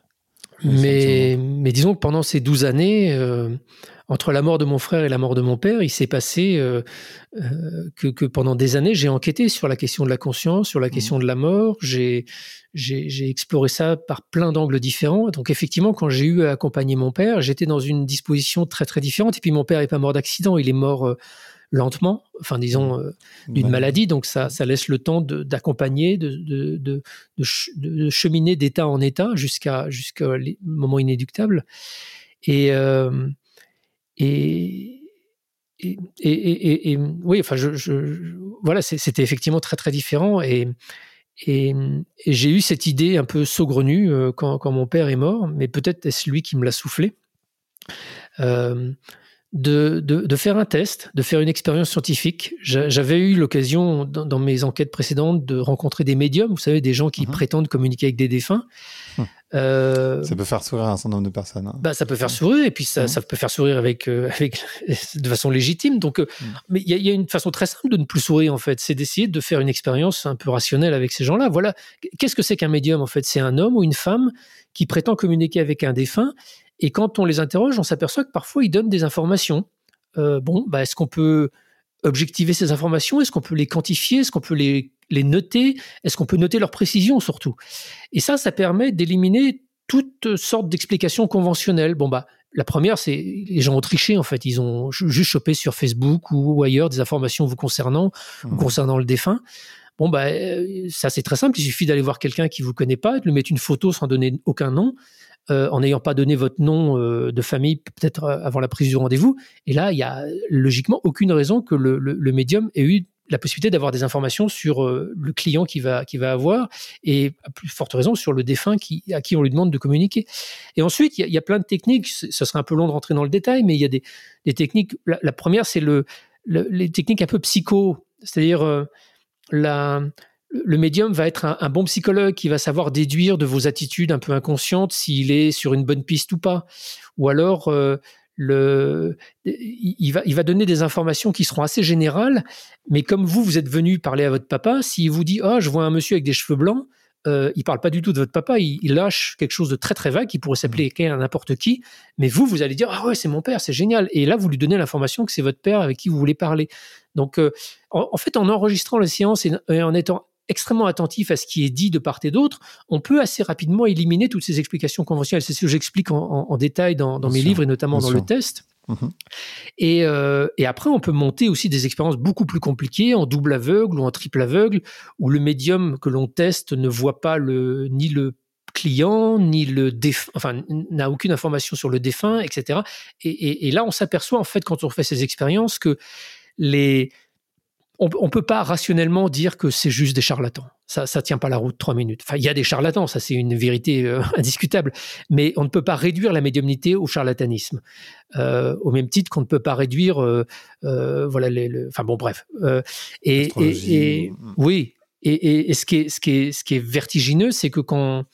Mais, mais disons que pendant ces douze années, euh, entre la mort de mon frère et la mort de mon père, il s'est passé euh, euh, que, que pendant des années, j'ai enquêté sur la question de la conscience, sur la question mmh. de la mort. J'ai, j'ai, j'ai exploré ça par plein d'angles différents. Donc effectivement, quand j'ai eu à accompagner mon père, j'étais dans une disposition très, très différente. Et puis mon père n'est pas mort d'accident, il est mort... Euh, lentement, enfin disons euh, d'une maladie, donc ça, ça laisse le temps de, d'accompagner, de, de, de, de, ch- de cheminer d'état en état jusqu'à jusqu'à les moments inéluctables. Et, euh, et, et, et, et, et oui, enfin, je, je, je, voilà, c'est, c'était effectivement très très différent. Et, et, et j'ai eu cette idée un peu saugrenue euh, quand, quand mon père est mort, mais peut-être est-ce lui qui me l'a soufflé. Euh, De, de, de faire un test, de faire une expérience scientifique. J'avais eu l'occasion, dans, dans mes enquêtes précédentes, de rencontrer des médiums, vous savez, des gens qui mmh. prétendent communiquer avec des défunts. Mmh. Euh, ça peut faire sourire un certain nombre de personnes. Hein. Bah, ça peut faire sourire, et puis ça, mmh. ça peut faire sourire avec, euh, avec, de façon légitime. Donc, euh, mmh. Mais il y, y a une façon très simple de ne plus sourire, en fait. C'est d'essayer de faire une expérience un peu rationnelle avec ces gens-là. Voilà. Qu'est-ce que c'est qu'un médium, en fait ? C'est un homme ou une femme qui prétend communiquer avec un défunt. Et quand on les interroge, on s'aperçoit que parfois, ils donnent des informations. Euh, bon, bah, est-ce qu'on peut objectiver ces informations ? Est-ce qu'on peut les quantifier ? Est-ce qu'on peut les, les noter ? Est-ce qu'on peut noter leur précision, surtout ? Et ça, ça permet d'éliminer toutes sortes d'explications conventionnelles. Bon, bah, la première, c'est les gens ont triché, en fait. Ils ont juste chopé sur Facebook ou ailleurs des informations vous concernant, mmh. ou concernant le défunt. Bon, bah, ça, c'est très simple. Il suffit d'aller voir quelqu'un qui ne vous connaît pas, de lui mettre une photo sans donner aucun nom. Euh, en n'ayant pas donné votre nom euh, de famille, peut-être avant la prise du rendez-vous. Et là, il n'y a logiquement aucune raison que le, le, le médium ait eu la possibilité d'avoir des informations sur euh, le client qu'il va, qu'il va avoir, et à plus forte raison sur le défunt qui, à qui on lui demande de communiquer. Et ensuite, il y, y a plein de techniques. Ce serait un peu long de rentrer dans le détail, mais il y a des, des techniques. La, la première, c'est le, le, les techniques un peu psycho, c'est-à-dire euh, la... Le médium va être un, un bon psychologue qui va savoir déduire de vos attitudes un peu inconscientes s'il est sur une bonne piste ou pas. Ou alors, euh, le, il, va, il va donner des informations qui seront assez générales, mais comme vous, vous êtes venu parler à votre papa, s'il vous dit « Ah, oh, je vois un monsieur avec des cheveux blancs », euh, il ne parle pas du tout de votre papa, il, il lâche quelque chose de très très vague qui pourrait s'appeler à n'importe qui, mais vous, vous allez dire « Ah ouais, c'est mon père, c'est génial ». Et là, vous lui donnez l'information que c'est votre père avec qui vous voulez parler. Donc, euh, en, en fait, en enregistrant la séance et, et en étant extrêmement attentif à ce qui est dit de part et d'autre, on peut assez rapidement éliminer toutes ces explications conventionnelles. C'est ce que j'explique en, en, en détail dans, dans mes sûr, livres et notamment dans sûr. le test. Mmh. Et, euh, et après, on peut monter aussi des expériences beaucoup plus compliquées en double aveugle ou en triple aveugle, où le médium que l'on teste ne voit pas le, ni le client, ni le défunt, enfin, n'a aucune information sur le défunt, et cetera. Et, et, et là, on s'aperçoit, en fait, quand on fait ces expériences, que les... on ne peut pas rationnellement dire que c'est juste des charlatans. ça ça tient pas la route trois minutes. Enfin, il y a des charlatans, ça c'est une vérité euh, indiscutable, mais on ne peut pas réduire la médiumnité au charlatanisme, euh, au même titre qu'on ne peut pas réduire, euh, euh, voilà, les, le, enfin bon, bref. Euh, et, et, et oui, et, et, et ce qui est ce qui est ce qui est vertigineux, c'est que quand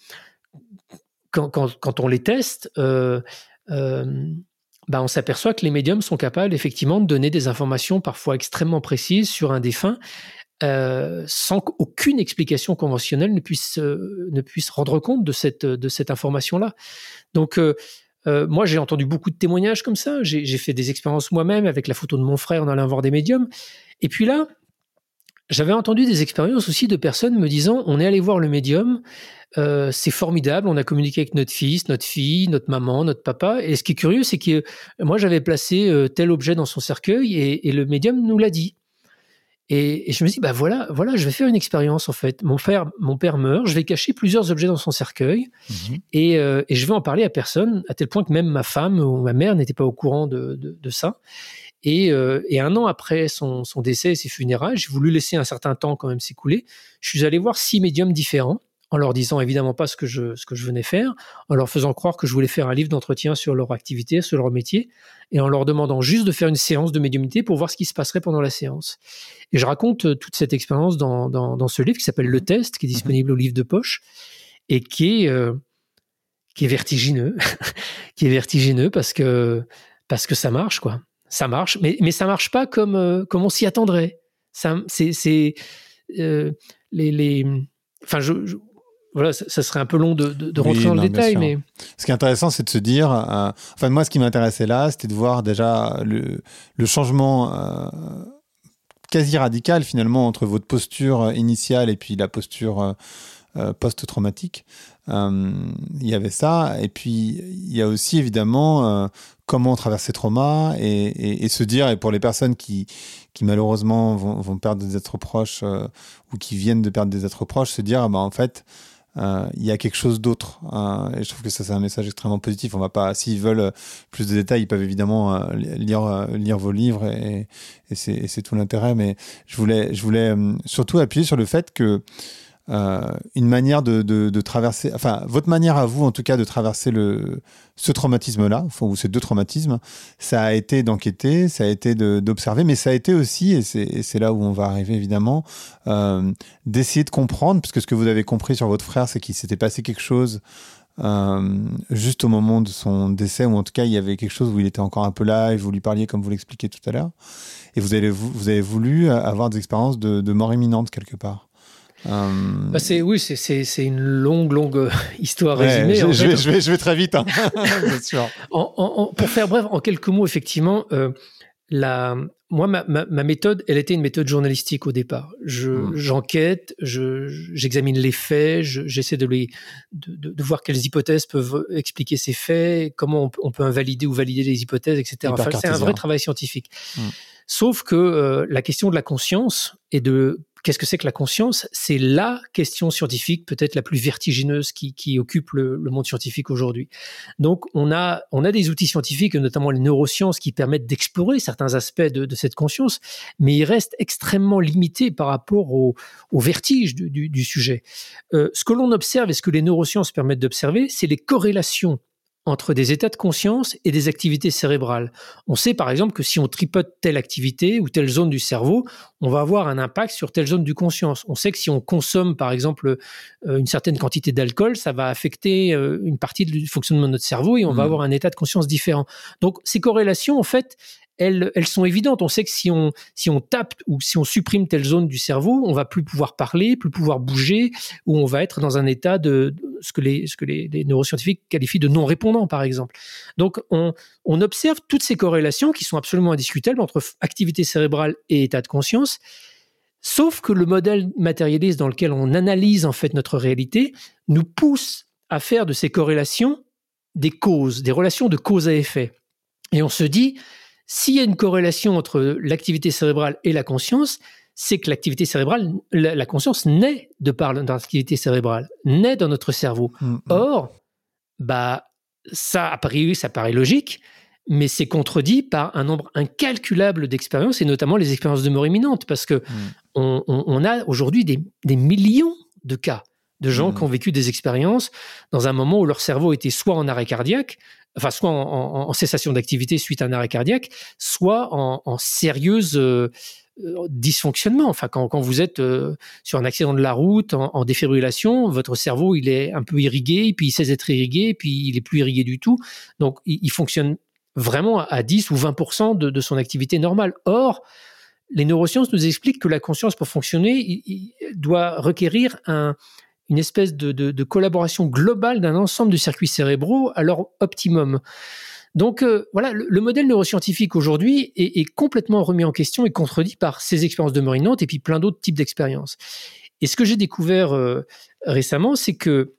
quand quand, quand on les teste, euh, euh, bah on s'aperçoit que les médiums sont capables effectivement de donner des informations parfois extrêmement précises sur un défunt. Euh, sans qu'aucune explication conventionnelle ne puisse, euh, ne puisse rendre compte de cette, de cette information-là. Donc, euh, euh, moi, j'ai entendu beaucoup de témoignages comme ça. J'ai, j'ai fait des expériences moi-même avec la photo de mon frère en allant voir des médiums. Et puis là, j'avais entendu des expériences aussi de personnes me disant « On est allé voir le médium, euh, c'est formidable, on a communiqué avec notre fils, notre fille, notre maman, notre papa. » Et ce qui est curieux, c'est que moi, j'avais placé euh, tel objet dans son cercueil et, et le médium nous l'a dit. Et, et je me dis, bah voilà, voilà, je vais faire une expérience en fait. Mon père, mon père meurt, je vais cacher plusieurs objets dans son cercueil mmh. et, euh, et je vais en parler à personne, à tel point que même ma femme ou ma mère n'était pas au courant de, de, de ça. Et, euh, et un an après son, son décès et ses funérailles, j'ai voulu laisser un certain temps quand même s'écouler. Je suis allé voir six médiums différents, en leur disant évidemment pas ce que je, ce que je venais faire, en leur faisant croire que je voulais faire un livre d'entretien sur leur activité, sur leur métier, et en leur demandant juste de faire une séance de médiumnité pour voir ce qui se passerait pendant la séance. Et je raconte toute cette expérience dans, dans, dans ce livre qui s'appelle Le Test, qui est disponible au livre de poche, et qui est, euh, qui est vertigineux, qui est vertigineux parce que, parce que ça marche, quoi. Ça marche, mais, mais ça marche pas comme, euh, comme on s'y attendrait. Ça, c'est, c'est, euh, les, les, enfin, je, je Voilà, ça, ça serait un peu long de, de, de rentrer oui, dans non, le détail, mais... Ce qui est intéressant, c'est de se dire... Euh, enfin, moi, ce qui m'intéressait là, c'était de voir déjà le, le changement euh, quasi radical, finalement, entre votre posture initiale et puis la posture euh, post-traumatique. Euh, il y avait ça. Et puis, il y a aussi, évidemment, euh, comment traverser trauma et, et, et se dire, et pour les personnes qui, qui malheureusement, vont, vont perdre des êtres proches euh, ou qui viennent de perdre des êtres proches, se dire, bah, en fait... il euh, y a quelque chose d'autre euh, et je trouve que ça c'est un message extrêmement positif. On va pas, s'ils veulent plus de détails, ils peuvent évidemment euh, lire euh, lire vos livres et, et c'est et c'est tout l'intérêt. Mais je voulais je voulais euh, surtout appuyer sur le fait que euh, une manière de, de de traverser, enfin votre manière à vous en tout cas de traverser le ce traumatisme-là, ou ces deux traumatismes, ça a été d'enquêter, ça a été de, d'observer, mais ça a été aussi, et c'est, et c'est là où on va arriver évidemment, euh, d'essayer de comprendre, parce que ce que vous avez compris sur votre frère, c'est qu'il s'était passé quelque chose euh, juste au moment de son décès, ou en tout cas il y avait quelque chose où il était encore un peu là, et vous lui parliez comme vous l'expliquiez tout à l'heure, et vous avez, vous, vous avez voulu avoir des expériences de, de mort imminente quelque part. Euh... Bah c'est, oui, c'est, c'est, c'est une longue, longue histoire ouais, résumée. Je, en je, fait, vais, je, vais, je vais très vite, hein. Bien sûr. En, en, en, pour faire bref, en quelques mots, effectivement, euh, la, moi, ma, ma, ma méthode, elle était une méthode journalistique au départ. Je, mmh. J'enquête, je, j'examine les faits, je, j'essaie de, les, de, de, de voir quelles hypothèses peuvent expliquer ces faits, comment on, on peut invalider ou valider les hypothèses, et cetera. Enfin, c'est un vrai travail scientifique. Mmh. Sauf que euh, la question de la conscience et de qu'est-ce que c'est que la conscience, c'est la question scientifique peut-être la plus vertigineuse qui, qui occupe le, le monde scientifique aujourd'hui. Donc, on a, on a des outils scientifiques, notamment les neurosciences, qui permettent d'explorer certains aspects de, de cette conscience, mais ils restent extrêmement limités par rapport au, au vertige du, du, du sujet. Euh, ce que l'on observe et ce que les neurosciences permettent d'observer, c'est les corrélations entre des états de conscience et des activités cérébrales. On sait par exemple que si on tripote telle activité ou telle zone du cerveau, on va avoir un impact sur telle zone du conscience. On sait que si on consomme par exemple une certaine quantité d'alcool, ça va affecter une partie du fonctionnement de notre cerveau et on mmh. va avoir un état de conscience différent. Donc ces corrélations, en fait, elles, elles sont évidentes. On sait que si on, si on tape ou si on supprime telle zone du cerveau, on va plus pouvoir parler, plus pouvoir bouger, ou on va être dans un état de, de ce que les, ce que les, les neuroscientifiques qualifient de non-répondant, par exemple. Donc, on, on observe toutes ces corrélations qui sont absolument indiscutables entre activité cérébrale et état de conscience, sauf que le modèle matérialiste dans lequel on analyse en fait notre réalité nous pousse à faire de ces corrélations des causes, des relations de cause à effet. Et on se dit, s'il y a une corrélation entre l'activité cérébrale et la conscience, c'est que l'activité cérébrale, la, la conscience naît de par notre activité cérébrale, naît dans notre cerveau. Mmh, Or, bah, ça, a priori, ça paraît logique, mais c'est contredit par un nombre incalculable d'expériences, et notamment les expériences de mort imminente, parce que mmh. on, on, on a aujourd'hui des, des millions de cas de gens mmh. qui ont vécu des expériences dans un moment où leur cerveau était soit en arrêt cardiaque, enfin soit en, en, en cessation d'activité suite à un arrêt cardiaque, soit en, en sérieuse euh, dysfonctionnement. Enfin, quand, quand vous êtes euh, sur un accident de la route, en, en défibrillation, votre cerveau il est un peu irrigué, puis il cesse d'être irrigué, puis il est plus irrigué du tout. Donc, il, il fonctionne vraiment à dix ou vingt pour cent de, de son activité normale. Or, les neurosciences nous expliquent que la conscience, pour fonctionner, il, il doit requérir un une espèce de, de, de collaboration globale d'un ensemble de circuits cérébraux à leur optimum. Donc euh, voilà, le, le modèle neuroscientifique aujourd'hui est, est complètement remis en question et contredit par ces expériences de mort imminente et puis plein d'autres types d'expériences. Et ce que j'ai découvert euh, récemment, c'est que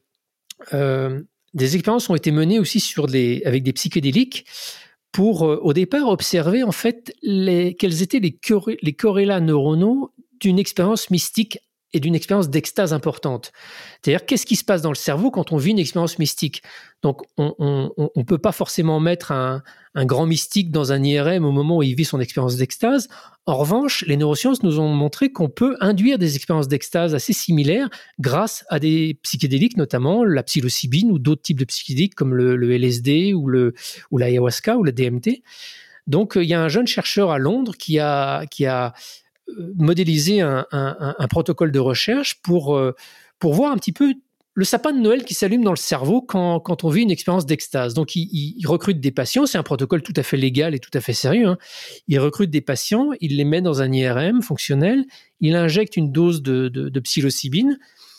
euh, des expériences ont été menées aussi sur les, avec des psychédéliques pour, euh, au départ, observer en fait les, quels étaient les, corré- les corrélats neuronaux d'une expérience mystique et d'une expérience d'extase importante. C'est-à-dire, qu'est-ce qui se passe dans le cerveau quand on vit une expérience mystique ? Donc, on ne peut pas forcément mettre un, un grand mystique dans un I R M au moment où il vit son expérience d'extase. En revanche, les neurosciences nous ont montré qu'on peut induire des expériences d'extase assez similaires grâce à des psychédéliques, notamment la psilocybine ou d'autres types de psychédéliques comme le, le L S D ou, le, ou l'ayahuasca ou le D M T. Donc, il y a un jeune chercheur à Londres qui a... Qui a modéliser un, un, un protocole de recherche pour, euh, pour voir un petit peu le sapin de Noël qui s'allume dans le cerveau quand, quand on vit une expérience d'extase. Donc, il, il recrute des patients, c'est un protocole tout à fait légal et tout à fait sérieux. Hein. Il recrute des patients, il les met dans un I R M fonctionnel, il injecte une dose de, de, de psilocybine.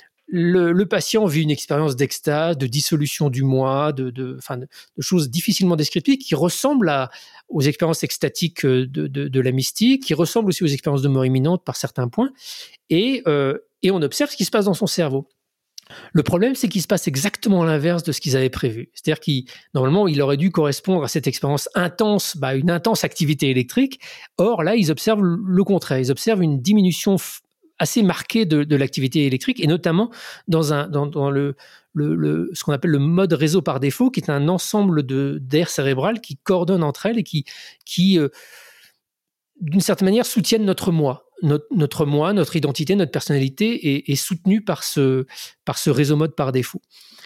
Le, le patient vit une expérience d'extase, de dissolution du moi, de, de, enfin de, de choses difficilement descriptibles qui ressemblent à, aux expériences extatiques de, de, de la mystique, qui ressemblent aussi aux expériences de mort imminente par certains points, et, euh, et on observe ce qui se passe dans son cerveau. Le problème, c'est qu'il se passe exactement l'inverse de ce qu'ils avaient prévu. C'est-à-dire qu'il, normalement, il aurait dû correspondre à cette expérience intense, bah, une intense activité électrique. Or, là, ils observent le contraire. Ils observent une diminution f- assez marquée de, de l'activité électrique, et notamment dans, un, dans, dans le, le, le, ce qu'on appelle le mode réseau par défaut, qui est un ensemble de, d'aires cérébrales qui coordonnent entre elles et qui, qui euh, d'une certaine manière, soutiennent notre moi. Notre, notre moi, notre identité, notre personnalité est, est soutenue par ce, par ce réseau mode par défaut.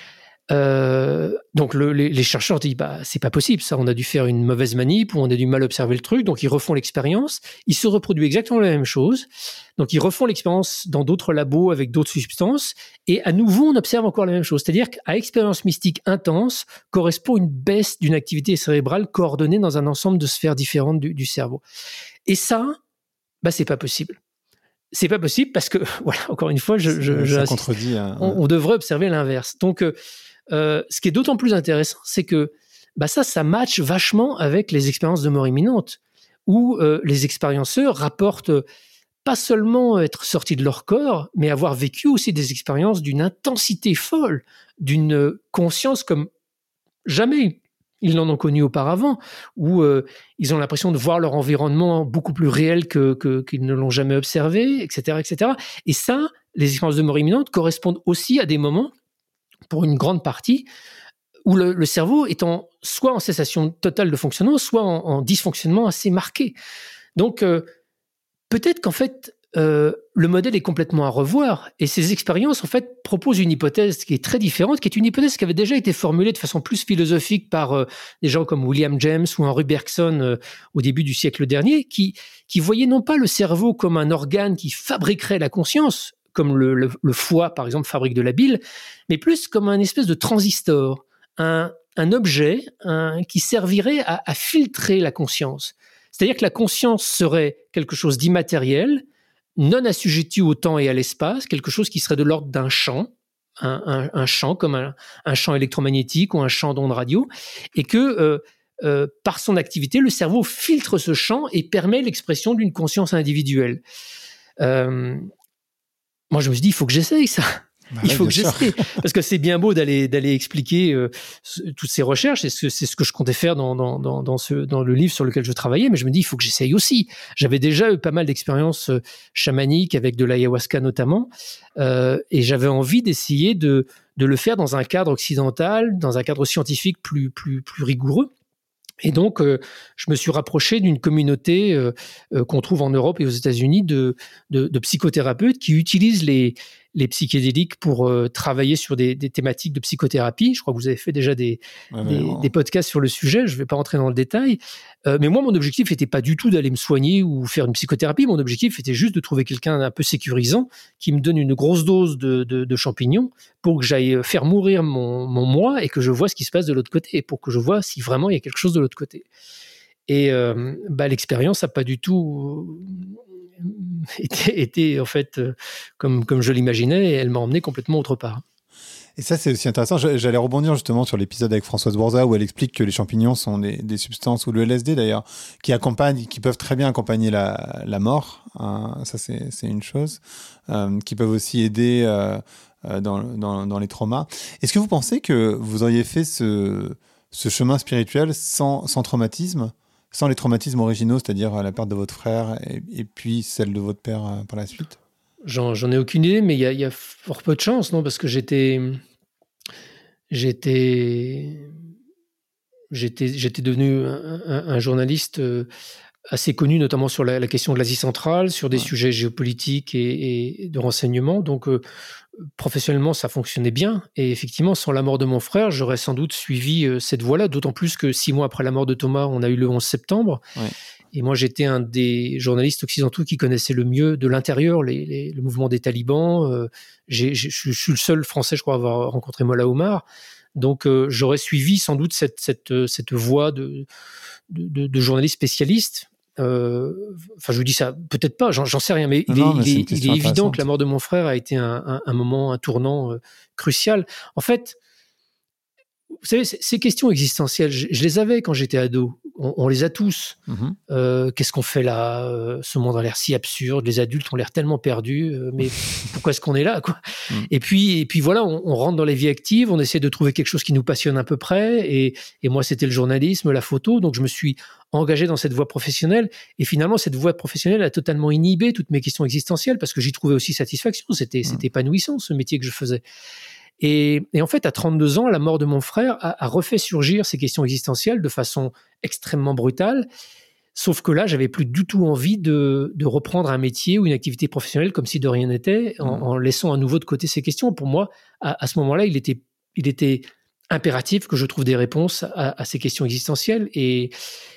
Euh, donc le, les, les chercheurs disent bah c'est pas possible ça, on a dû faire une mauvaise manip ou on a dû mal observer le truc, donc ils refont l'expérience, ils se reproduisent exactement la même chose, donc ils refont l'expérience dans d'autres labos avec d'autres substances et à nouveau on observe encore la même chose, c'est-à-dire qu'à expérience mystique intense correspond une baisse d'une activité cérébrale coordonnée dans un ensemble de sphères différentes du, du cerveau. Et ça, bah c'est pas possible. C'est pas possible parce que voilà, encore une fois, je, je, ça je contredit. Hein. On, on devrait observer l'inverse. Donc euh, Euh, ce qui est d'autant plus intéressant, c'est que bah ça, ça matche vachement avec les expériences de mort imminente, où euh, les expérienceurs rapportent euh, pas seulement être sortis de leur corps, mais avoir vécu aussi des expériences d'une intensité folle, d'une conscience comme jamais ils n'en ont connu auparavant, où euh, ils ont l'impression de voir leur environnement beaucoup plus réel que, que, qu'ils ne l'ont jamais observé, et cetera, et cetera. Et ça, les expériences de mort imminente correspondent aussi à des moments, pour une grande partie, où le, le cerveau est en, soit en cessation totale de fonctionnement, soit en, en dysfonctionnement assez marqué. Donc, euh, peut-être qu'en fait, euh, le modèle est complètement à revoir, et ces expériences, en fait, proposent une hypothèse qui est très différente, qui est une hypothèse qui avait déjà été formulée de façon plus philosophique par euh, des gens comme William James ou Henri Bergson euh, au début du siècle dernier, qui, qui voyaient non pas le cerveau comme un organe qui fabriquerait la conscience, comme le, le, le foie, par exemple, fabrique de la bile, mais plus comme un espèce de transistor, un, un objet un, qui servirait à, à filtrer la conscience. C'est-à-dire que la conscience serait quelque chose d'immatériel, non assujetti au temps et à l'espace, quelque chose qui serait de l'ordre d'un champ, un, un, un champ comme un, un champ électromagnétique ou un champ d'ondes radio, et que euh, euh, par son activité, le cerveau filtre ce champ et permet l'expression d'une conscience individuelle. Euh, Moi, je me suis dit, il faut que j'essaye ça. Bah il faut ouais, que j'essaye. Parce que c'est bien beau d'aller, d'aller expliquer euh, ce, toutes ces recherches. Et ce, c'est ce que je comptais faire dans, dans, dans, dans, ce, dans le livre sur lequel je travaillais. Mais je me dis, il faut que j'essaye aussi. J'avais déjà eu pas mal d'expériences euh, chamaniques avec de l'ayahuasca notamment. Euh, et j'avais envie d'essayer de, de le faire dans un cadre occidental, dans un cadre scientifique plus, plus, plus rigoureux. Et donc, euh, je me suis rapproché d'une communauté euh, euh, qu'on trouve en Europe et aux États-Unis de, de, de psychothérapeutes qui utilisent les, les psychédéliques pour euh, travailler sur des, des thématiques de psychothérapie. Je crois que vous avez fait déjà des, Ouais, des, bon. des podcasts sur le sujet. Je ne vais pas rentrer dans le détail. Euh, mais moi, mon objectif n'était pas du tout d'aller me soigner ou faire une psychothérapie. Mon objectif était juste de trouver quelqu'un un peu sécurisant qui me donne une grosse dose de, de, de champignons pour que j'aille faire mourir mon, mon moi et que je vois ce qui se passe de l'autre côté et pour que je vois si vraiment il y a quelque chose de l'autre côté. Et euh, bah, l'expérience n'a pas du tout été, été en fait euh, comme, comme je l'imaginais et elle m'a emmené complètement autre part. Et ça, c'est aussi intéressant. J'allais rebondir justement sur l'épisode avec Françoise Borza où elle explique que les champignons sont des, des substances, ou le L S D d'ailleurs, qui accompagnent, qui peuvent très bien accompagner la, la mort. Hein, ça, c'est, c'est une chose. Euh, qui peuvent aussi aider euh, dans, dans, dans les traumas. Est-ce que vous pensez que vous auriez fait ce, ce chemin spirituel sans, sans traumatisme, sans les traumatismes originaux, c'est-à-dire la perte de votre frère et, et puis celle de votre père euh, par la suite? J'en, j'en ai aucune idée, mais il y a, y a fort peu de chance, non? Parce que j'étais, j'étais, j'étais, j'étais devenu un, un, un journaliste assez connu, notamment sur la, la question de l'Asie centrale, sur des ouais. sujets géopolitiques et, et de renseignement. Donc, euh, professionnellement, ça fonctionnait bien. Et effectivement, sans la mort de mon frère, j'aurais sans doute suivi euh, cette voie-là, d'autant plus que six mois après la mort de Thomas, on a eu le onze septembre. Ouais. Et moi, j'étais un des journalistes occidentaux qui connaissait le mieux de l'intérieur les, les, le mouvement des talibans. Euh, j'ai, j'ai, je suis le seul Français, je crois, à avoir rencontré Mollah Omar. Donc, euh, j'aurais suivi sans doute cette, cette, cette voie de, de, de, de journaliste spécialiste. Euh, enfin, je vous dis ça, peut-être pas, j'en, j'en sais rien, mais il non, est, mais il est, il est évident que la mort de mon frère a été un, un, un moment, un tournant euh, crucial. En fait, vous savez, ces questions existentielles, je, je les avais quand j'étais ado. On, on les a tous. Mm-hmm. Euh, qu'est-ce qu'on fait là? euh, Ce monde a l'air si absurde. Les adultes ont l'air tellement perdus. Euh, mais pourquoi est-ce qu'on est là, quoi? Mm. Et puis, et puis voilà, on, on rentre dans les vies actives. On essaie de trouver quelque chose qui nous passionne à peu près. Et, et moi, c'était le journalisme, la photo. Donc, je me suis engagé dans cette voie professionnelle. Et finalement, cette voie professionnelle a totalement inhibé toutes mes questions existentielles parce que j'y trouvais aussi satisfaction. C'était, mm. c'était épanouissant, ce métier que je faisais. Et, et en fait, à trente-deux ans, la mort de mon frère a, a refait surgir ces questions existentielles de façon extrêmement brutale. Sauf que là, j'avais plus du tout envie de, de reprendre un métier ou une activité professionnelle comme si de rien n'était, en, mmh. en laissant à nouveau de côté ces questions. Pour moi, à, à ce moment-là, il était, il était impératif que je trouve des réponses à, à ces questions existentielles. Et,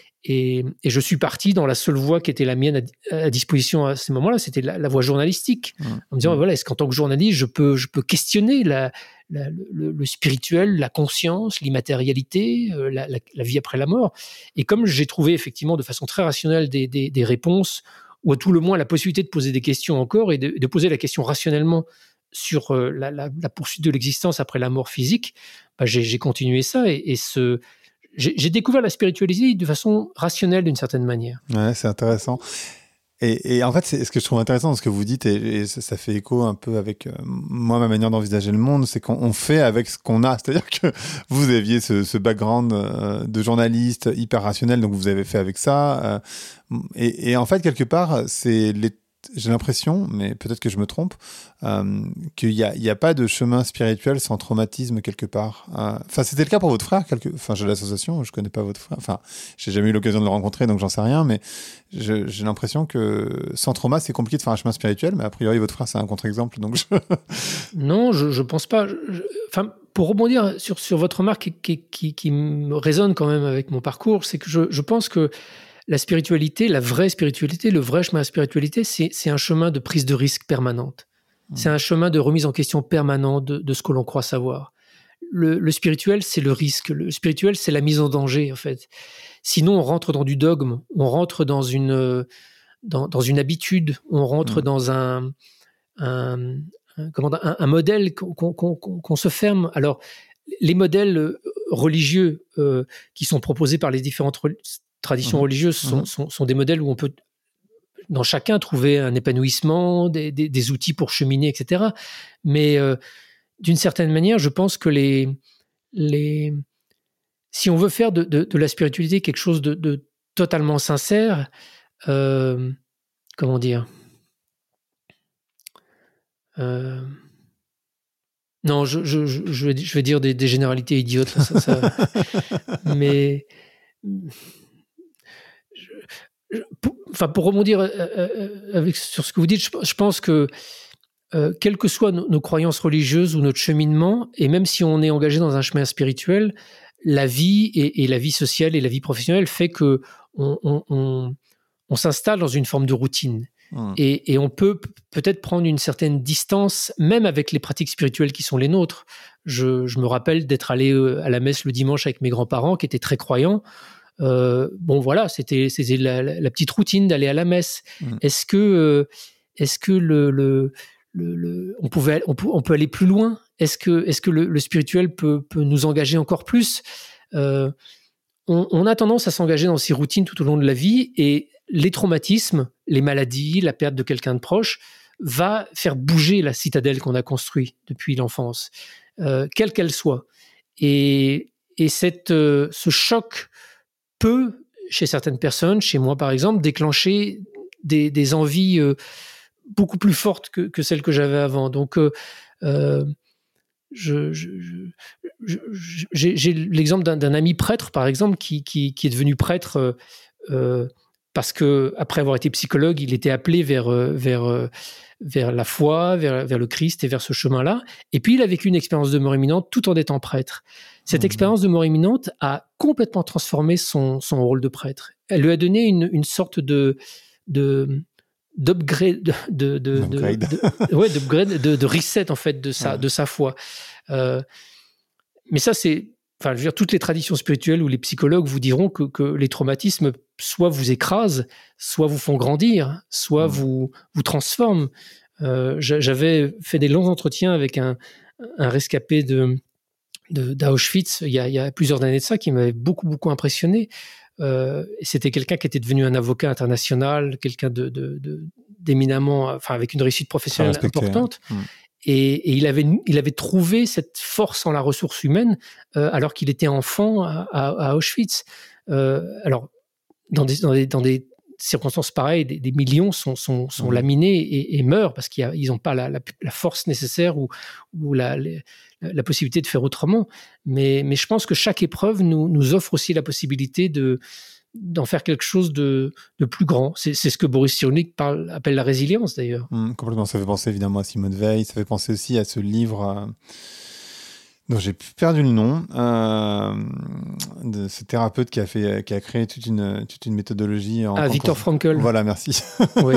et, et je suis parti dans la seule voie qui était la mienne à, à disposition à ce moment-là, c'était la, la voie journalistique. Mmh. En me disant, mmh. voilà, est-ce qu'en tant que journaliste, je peux, je peux questionner la, la, le, le spirituel, la conscience, l'immatérialité, euh, la, la, la vie après la mort. Et comme j'ai trouvé effectivement de façon très rationnelle des, des, des réponses, ou à tout le moins la possibilité de poser des questions encore et de, de poser la question rationnellement sur euh, la, la, la poursuite de l'existence après la mort physique, bah, j'ai, j'ai continué ça et, et ce... J'ai, j'ai découvert la spiritualité de façon rationnelle d'une certaine manière. Ouais, c'est intéressant. Et, et en fait, c'est, ce que je trouve intéressant dans ce que vous dites, et, et ça, ça fait écho un peu avec euh, moi, ma manière d'envisager le monde, c'est qu'on on fait avec ce qu'on a. C'est-à-dire que vous aviez ce, ce background euh, de journaliste hyper rationnel, donc vous avez fait avec ça. Euh, et, et en fait, quelque part, c'est les j'ai l'impression, mais peut-être que je me trompe, euh, qu'il n'y a, il y a pas de chemin spirituel sans traumatisme quelque part. Enfin, euh, c'était le cas pour votre frère. Quelque... Enfin, j'ai l'association, je ne connais pas votre frère. Enfin, j'ai jamais eu l'occasion de le rencontrer, donc j'en sais rien. Mais je, j'ai l'impression que sans trauma, c'est compliqué de faire un chemin spirituel. Mais a priori, votre frère, c'est un contre-exemple. Donc je... Non, je ne pense pas. Je, enfin, pour rebondir sur, sur votre remarque qui, qui, qui me résonne quand même avec mon parcours, c'est que je, je pense que la spiritualité, la vraie spiritualité, le vrai chemin à la spiritualité, c'est, c'est un chemin de prise de risque permanente. Mmh. C'est un chemin de remise en question permanente de, de ce que l'on croit savoir. Le, le spirituel, c'est le risque. Le spirituel, c'est la mise en danger, en fait. Sinon, on rentre dans du dogme, on rentre dans une, dans, dans une habitude, on rentre mmh. dans un, un, un, comment, un, un modèle qu'on, qu'on, qu'on, qu'on se ferme. Alors, les modèles religieux euh, qui sont proposés par les différentes traditions mmh. religieuses sont, mmh. sont, sont des modèles où on peut, dans chacun, trouver un épanouissement, des, des, des outils pour cheminer, et cetera. Mais euh, d'une certaine manière, je pense que les, les, si on veut faire de, de, de la spiritualité quelque chose de, de totalement sincère, euh, comment dire euh, Non, je, je, je, je, vais, je vais dire des, des généralités idiotes. Là, ça, ça, mais... Je, pour, enfin, pour rebondir euh, avec, sur ce que vous dites, je, je pense que euh, quelles que soient nos, nos croyances religieuses ou notre cheminement, et même si on est engagé dans un chemin spirituel, la vie et, et la vie sociale et la vie professionnelle fait que on, on, on, on s'installe dans une forme de routine. Mmh. Et, et on peut peut-être prendre une certaine distance, même avec les pratiques spirituelles qui sont les nôtres. Je, je me rappelle d'être allé à la messe le dimanche avec mes grands-parents qui étaient très croyants. Euh, bon, voilà, c'était, c'était la, la, la petite routine d'aller à la messe. Mmh. Est-ce que, euh, est-ce que le, le, le, le, on, pouvait, on, peut, on peut aller plus loin ? Est-ce que, est-ce que le, le spirituel peut, peut nous engager encore plus ? euh, on, on a tendance à s'engager dans ces routines tout au long de la vie, et les traumatismes, les maladies, la perte de quelqu'un de proche va faire bouger la citadelle qu'on a construite depuis l'enfance, euh, quelle qu'elle soit. Et, et cette, euh, ce choc peut, chez certaines personnes, chez moi par exemple, déclencher des, des envies euh, beaucoup plus fortes que, que celles que j'avais avant. Donc, euh, euh, je, je, je, je, j'ai, j'ai l'exemple d'un, d'un ami prêtre, par exemple, qui, qui, qui est devenu prêtre euh, euh, parce qu'après avoir été psychologue, il était appelé vers, vers, vers la foi, vers, vers le Christ et vers ce chemin-là. Et puis, il a vécu une expérience de mort imminente tout en étant prêtre. Cette mmh. expérience de mort imminente a complètement transformé son, son rôle de prêtre. Elle lui a donné une, une sorte de, de, d'upgrade, de, de, de, de, de, ouais, d'upgrade, de, de reset, en fait, de sa, ouais. de sa foi. Euh, mais ça, c'est... Enfin, je veux dire, toutes les traditions spirituelles ou les psychologues vous diront que, que les traumatismes soit vous écrasent, soit vous font grandir, soit mmh. vous, vous transforment. Euh, j'avais fait des longs entretiens avec un, un rescapé de, de, d'Auschwitz il y, a, il y a plusieurs années de ça, qui m'avait beaucoup, beaucoup impressionné. Euh, c'était quelqu'un qui était devenu un avocat international, quelqu'un de, de, de, d'éminemment, enfin, avec une réussite professionnelle importante. Hein. Mmh. Et, et il, avait, il avait trouvé cette force en la ressource humaine euh, alors qu'il était enfant à, à, à Auschwitz. Euh, alors, dans des, dans, des, dans des circonstances pareilles, des, des millions sont, sont, sont mmh. laminés et, et meurent parce qu'ils n'ont pas la, la, la force nécessaire ou, ou la, la, la possibilité de faire autrement. Mais, mais je pense que chaque épreuve nous, nous offre aussi la possibilité de... d'en faire quelque chose de, de plus grand. C'est, c'est ce que Boris Cyrulnik parle, appelle la résilience, d'ailleurs. Mmh, complètement. Ça fait penser évidemment à Simone Veil. Ça fait penser aussi à ce livre euh, dont j'ai perdu le nom, euh, de ce thérapeute qui a, fait, qui a créé toute une, toute une méthodologie. En, ah, en Viktor cons... Frankl. Voilà, merci. Oui.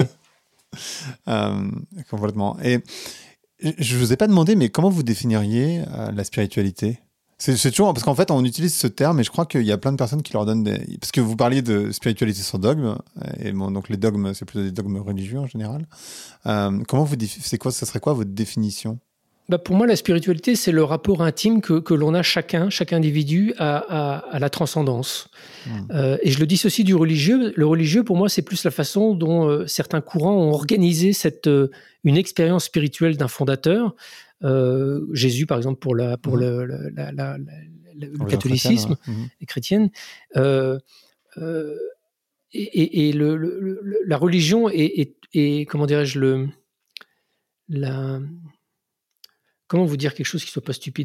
euh, complètement. Et je ne vous ai pas demandé, mais comment vous définiriez euh, la spiritualité ? C'est, c'est toujours parce qu'en fait, on utilise ce terme et je crois qu'il y a plein de personnes qui leur donnent des... Parce que vous parliez de spiritualité sans dogme, et bon, donc les dogmes, c'est plutôt des dogmes religieux en général. Euh, comment vous... C'est quoi, ça serait quoi votre définition ? Bah pour moi, la spiritualité, c'est le rapport intime que, que l'on a chacun, chaque individu, à, à, à la transcendance. Mmh. Euh, et je le dissocie du religieux. Le religieux, pour moi, c'est plus la façon dont euh, certains courants ont organisé cette, euh, une expérience spirituelle d'un fondateur. Euh, Jésus, par exemple, pour, la, pour mmh. le, le, la, la, la, le catholicisme ouais. mmh. et chrétienne. Euh, euh, et et, et le, le, le, la religion est, est, est, comment dirais-je, le, la... Comment vous dire quelque chose qui soit pas stupide ?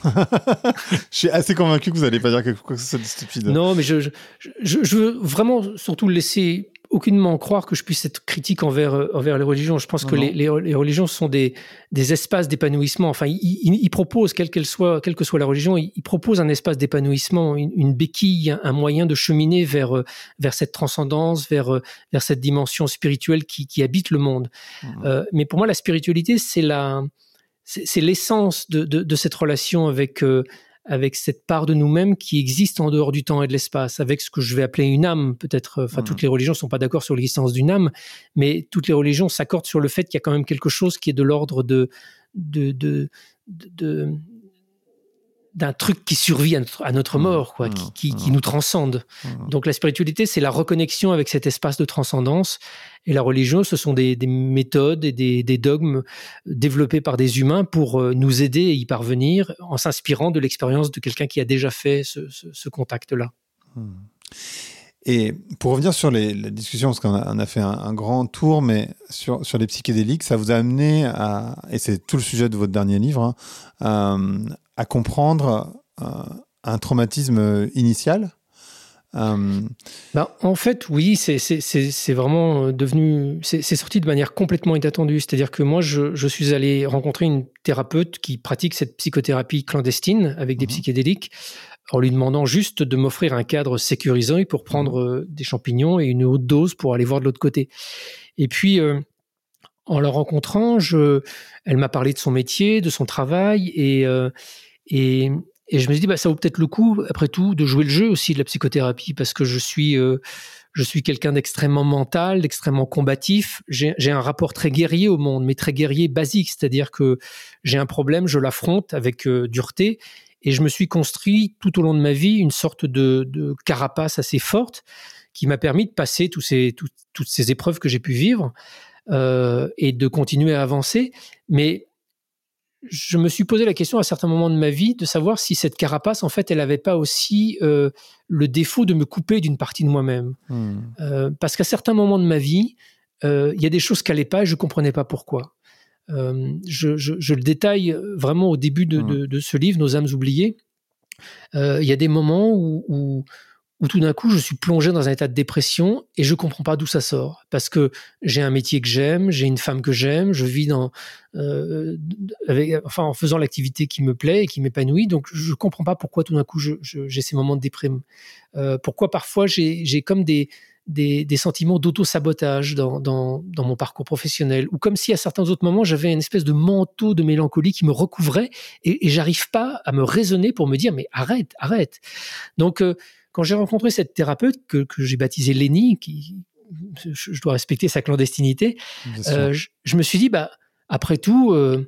Je suis assez convaincu que vous n'allez pas dire quelque chose de stupide. Non, mais je, je, je, je veux vraiment surtout laisser aucunement croire que je puisse être critique envers, envers les religions. Je pense non, que les, les, les religions sont des, des espaces d'épanouissement. Enfin, ils, ils, ils proposent, quelle, qu'elle soit, quelle que soit la religion, ils, ils proposent un espace d'épanouissement, une, une béquille, un moyen de cheminer vers, vers cette transcendance, vers, vers cette dimension spirituelle qui, qui habite le monde. Mmh. Euh, mais pour moi, la spiritualité, c'est la... C'est, c'est l'essence de, de, de cette relation avec, euh, avec cette part de nous-mêmes qui existe en dehors du temps et de l'espace, avec ce que je vais appeler une âme, peut-être. Enfin, mmh. toutes les religions ne sont pas d'accord sur l'existence d'une âme, mais toutes les religions s'accordent sur le fait qu'il y a quand même quelque chose qui est de l'ordre de, de, de, de, de d'un truc qui survit à notre, à notre mort, quoi, mmh. qui, qui, mmh. qui nous transcende. Mmh. Donc la spiritualité, c'est la reconnexion avec cet espace de transcendance. Et la religion, ce sont des, des méthodes et des, des dogmes développés par des humains pour nous aider à y parvenir en s'inspirant de l'expérience de quelqu'un qui a déjà fait ce, ce, ce contact-là. Mmh. Et pour revenir sur les, la discussion, parce qu'on a, on a fait un, un grand tour, mais sur, sur les psychédéliques, ça vous a amené à, et c'est tout le sujet de votre dernier livre, hein, euh, à comprendre euh, un traumatisme initial Euh... Bah, en fait, oui, c'est, c'est, c'est, c'est vraiment devenu... C'est, c'est sorti de manière complètement inattendue. C'est-à-dire que moi, je, je suis allé rencontrer une thérapeute qui pratique cette psychothérapie clandestine avec des mmh. psychédéliques, en lui demandant juste de m'offrir un cadre sécurisant pour prendre mmh. euh, des champignons et une haute dose pour aller voir de l'autre côté. Et puis... Euh, En la rencontrant, je, elle m'a parlé de son métier, de son travail, et, euh, et, et je me suis dit, bah, ça vaut peut-être le coup, après tout, de jouer le jeu aussi de la psychothérapie, parce que je suis, euh, je suis quelqu'un d'extrêmement mental, d'extrêmement combatif. J'ai, j'ai un rapport très guerrier au monde, mais très guerrier basique, c'est-à-dire que j'ai un problème, je l'affronte avec euh, dureté, et je me suis construit tout au long de ma vie une sorte de, de carapace assez forte qui m'a permis de passer tous ces, tout, toutes ces épreuves que j'ai pu vivre. Euh, et de continuer à avancer. Mais je me suis posé la question à certains moments de ma vie de savoir si cette carapace, en fait, elle n'avait pas aussi euh, le défaut de me couper d'une partie de moi-même. Mmh. Euh, parce qu'à certains moments de ma vie, il euh, y a des choses qui n'allaient pas et je ne comprenais pas pourquoi. Euh, je, je, je le détaille vraiment au début de, mmh. de, de ce livre, Nos âmes oubliées. Il euh, y a des moments où... où où tout d'un coup, je suis plongé dans un état de dépression et je ne comprends pas d'où ça sort. Parce que j'ai un métier que j'aime, j'ai une femme que j'aime, je vis dans, euh, avec, enfin, en faisant l'activité qui me plaît et qui m'épanouit. Donc, je ne comprends pas pourquoi tout d'un coup, je, je, j'ai ces moments de déprime. Euh, pourquoi parfois, j'ai, j'ai comme des, des, des sentiments d'auto-sabotage dans, dans, dans mon parcours professionnel. Ou comme si à certains autres moments, j'avais une espèce de manteau de mélancolie qui me recouvrait et, et je n'arrive pas à me raisonner pour me dire « mais arrête, arrête ». Donc, euh, quand j'ai rencontré cette thérapeute que, que j'ai baptisée Lénie, qui, je, je dois respecter sa clandestinité, euh, je, je me suis dit, bah, après tout, euh,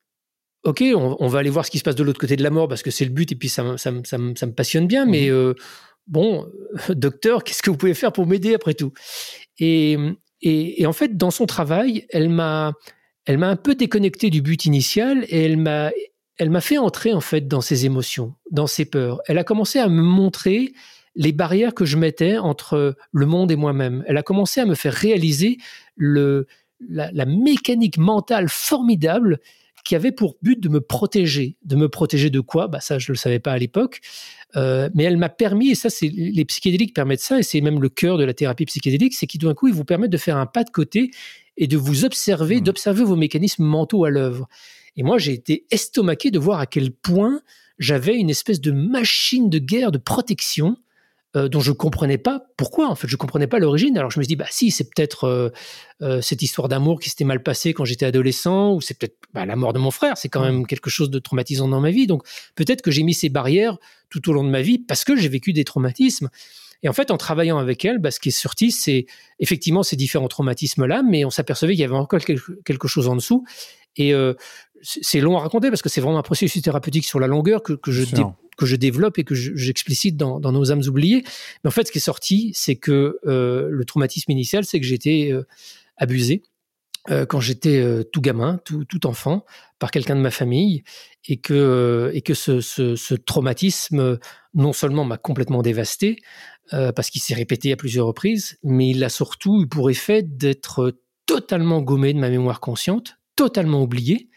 ok, on, on va aller voir ce qui se passe de l'autre côté de la mort parce que c'est le but et puis ça, ça, ça, ça, ça me passionne bien, mmh. mais euh, bon, euh, docteur, qu'est-ce que vous pouvez faire pour m'aider après tout ? et, et, et en fait, dans son travail, elle m'a, elle m'a un peu déconnecté du but initial et elle m'a... Elle m'a fait entrer en fait dans ses émotions, dans ses peurs. Elle a commencé à me montrer les barrières que je mettais entre le monde et moi-même. Elle a commencé à me faire réaliser le, la, la mécanique mentale formidable qui avait pour but de me protéger. De me protéger de quoi ? Bah ça, je ne le savais pas à l'époque. Euh, mais elle m'a permis, et ça, c'est, les psychédéliques permettent ça, et c'est même le cœur de la thérapie psychédélique, c'est qu'ils, tout d'un coup, ils vous permettent de faire un pas de côté et de vous observer, mmh. d'observer vos mécanismes mentaux à l'œuvre. Et moi, j'ai été estomaqué de voir à quel point j'avais une espèce de machine de guerre, de protection, euh, dont je ne comprenais pas pourquoi. En fait, je ne comprenais pas l'origine. Alors, je me suis dit, bah si, c'est peut-être euh, euh, cette histoire d'amour qui s'était mal passée quand j'étais adolescent, ou c'est peut-être bah, la mort de mon frère. C'est quand même quelque chose de traumatisant dans ma vie. Donc, peut-être que j'ai mis ces barrières tout au long de ma vie parce que j'ai vécu des traumatismes. Et en fait, en travaillant avec elle, bah, ce qui est sorti, c'est effectivement ces différents traumatismes-là, mais on s'apercevait qu'il y avait encore quelque chose en dessous. Et euh, c'est long à raconter parce que c'est vraiment un processus thérapeutique sur la longueur que, que, je, dé, que je développe et que je, j'explicite dans, dans Nos âmes oubliées. Mais en fait, ce qui est sorti, c'est que euh, le traumatisme initial, c'est que j'ai été euh, abusé euh, quand j'étais euh, tout gamin, tout, tout enfant, par quelqu'un de ma famille, et que, euh, et que ce, ce, ce traumatisme, non seulement m'a complètement dévasté, euh, parce qu'il s'est répété à plusieurs reprises, mais il a surtout eu pour effet d'être totalement gommé de ma mémoire consciente, totalement oublié,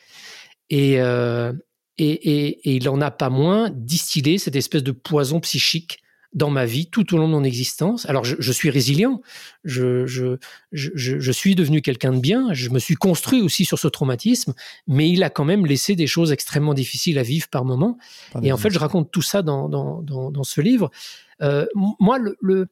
et, euh, et, et, et il n'en a pas moins distillé cette espèce de poison psychique dans ma vie tout au long de mon existence. Alors, je, je suis résilient, je, je, je, je suis devenu quelqu'un de bien, je me suis construit aussi sur ce traumatisme, mais il a quand même laissé des choses extrêmement difficiles à vivre par moments. Pas et en fait, je raconte tout ça dans, dans, dans, dans ce livre. Euh, moi, le, le,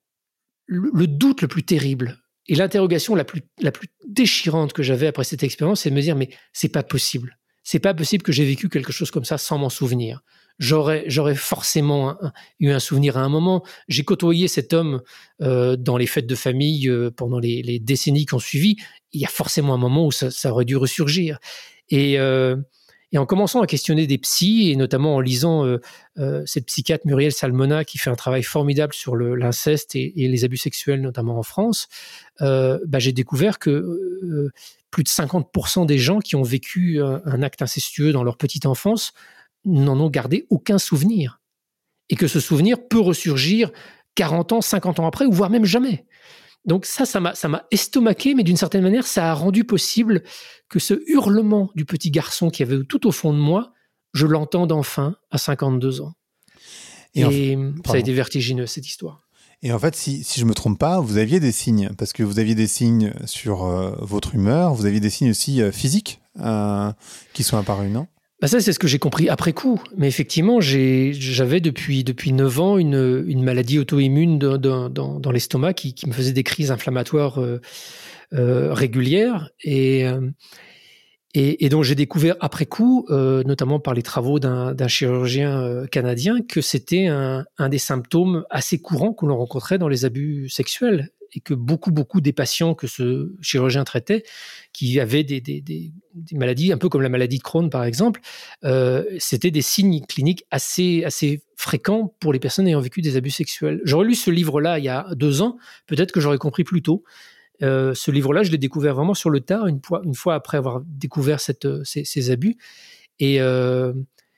le doute le plus terrible et l'interrogation la plus, la plus déchirante que j'avais après cette expérience, c'est de me dire, mais c'est pas possible. C'est pas possible que j'ai vécu quelque chose comme ça sans m'en souvenir. J'aurais, j'aurais forcément un, eu un souvenir à un moment. J'ai côtoyé cet homme euh, dans les fêtes de famille euh, pendant les, les décennies qui ont suivi. Il y a forcément un moment où ça, ça aurait dû ressurgir. Et, euh, et en commençant à questionner des psys, et notamment en lisant euh, euh, cette psychiatre Muriel Salmona qui fait un travail formidable sur le, l'inceste et, et les abus sexuels, notamment en France, euh, bah, j'ai découvert que euh, plus de cinquante pour cent des gens qui ont vécu un, un acte incestueux dans leur petite enfance n'en ont gardé aucun souvenir. Et que ce souvenir peut ressurgir quarante ans, cinquante ans après, ou voire même jamais. Donc ça, ça m'a, ça m'a estomaqué, mais d'une certaine manière, ça a rendu possible que ce hurlement du petit garçon qui avait tout au fond de moi, je l'entende enfin à cinquante-deux ans. Et, et en... ça a été vertigineux, cette histoire. Et en fait, si, si je me trompe pas, vous aviez des signes, parce que vous aviez des signes sur euh, votre humeur, vous aviez des signes aussi euh, physiques euh, qui sont apparus, non ? Bah ça, c'est ce que j'ai compris après coup. Mais effectivement, j'ai, j'avais depuis, depuis neuf ans une, une maladie auto-immune de, de, dans, dans l'estomac qui, qui me faisait des crises inflammatoires euh, euh, régulières. Et, euh, et, et donc, j'ai découvert après coup, euh, notamment par les travaux d'un, d'un chirurgien euh, canadien, que c'était un, un des symptômes assez courants que l'on rencontrait dans les abus sexuels. Et que beaucoup, beaucoup des patients que ce chirurgien traitait, qui avaient des, des, des, des maladies, un peu comme la maladie de Crohn, par exemple, euh, c'était des signes cliniques assez, assez fréquents pour les personnes ayant vécu des abus sexuels. J'aurais lu ce livre-là il y a deux ans, peut-être que j'aurais compris plus tôt. Euh, ce livre-là, je l'ai découvert vraiment sur le tard, une fois, une fois après avoir découvert cette, ces, ces abus. Et, euh,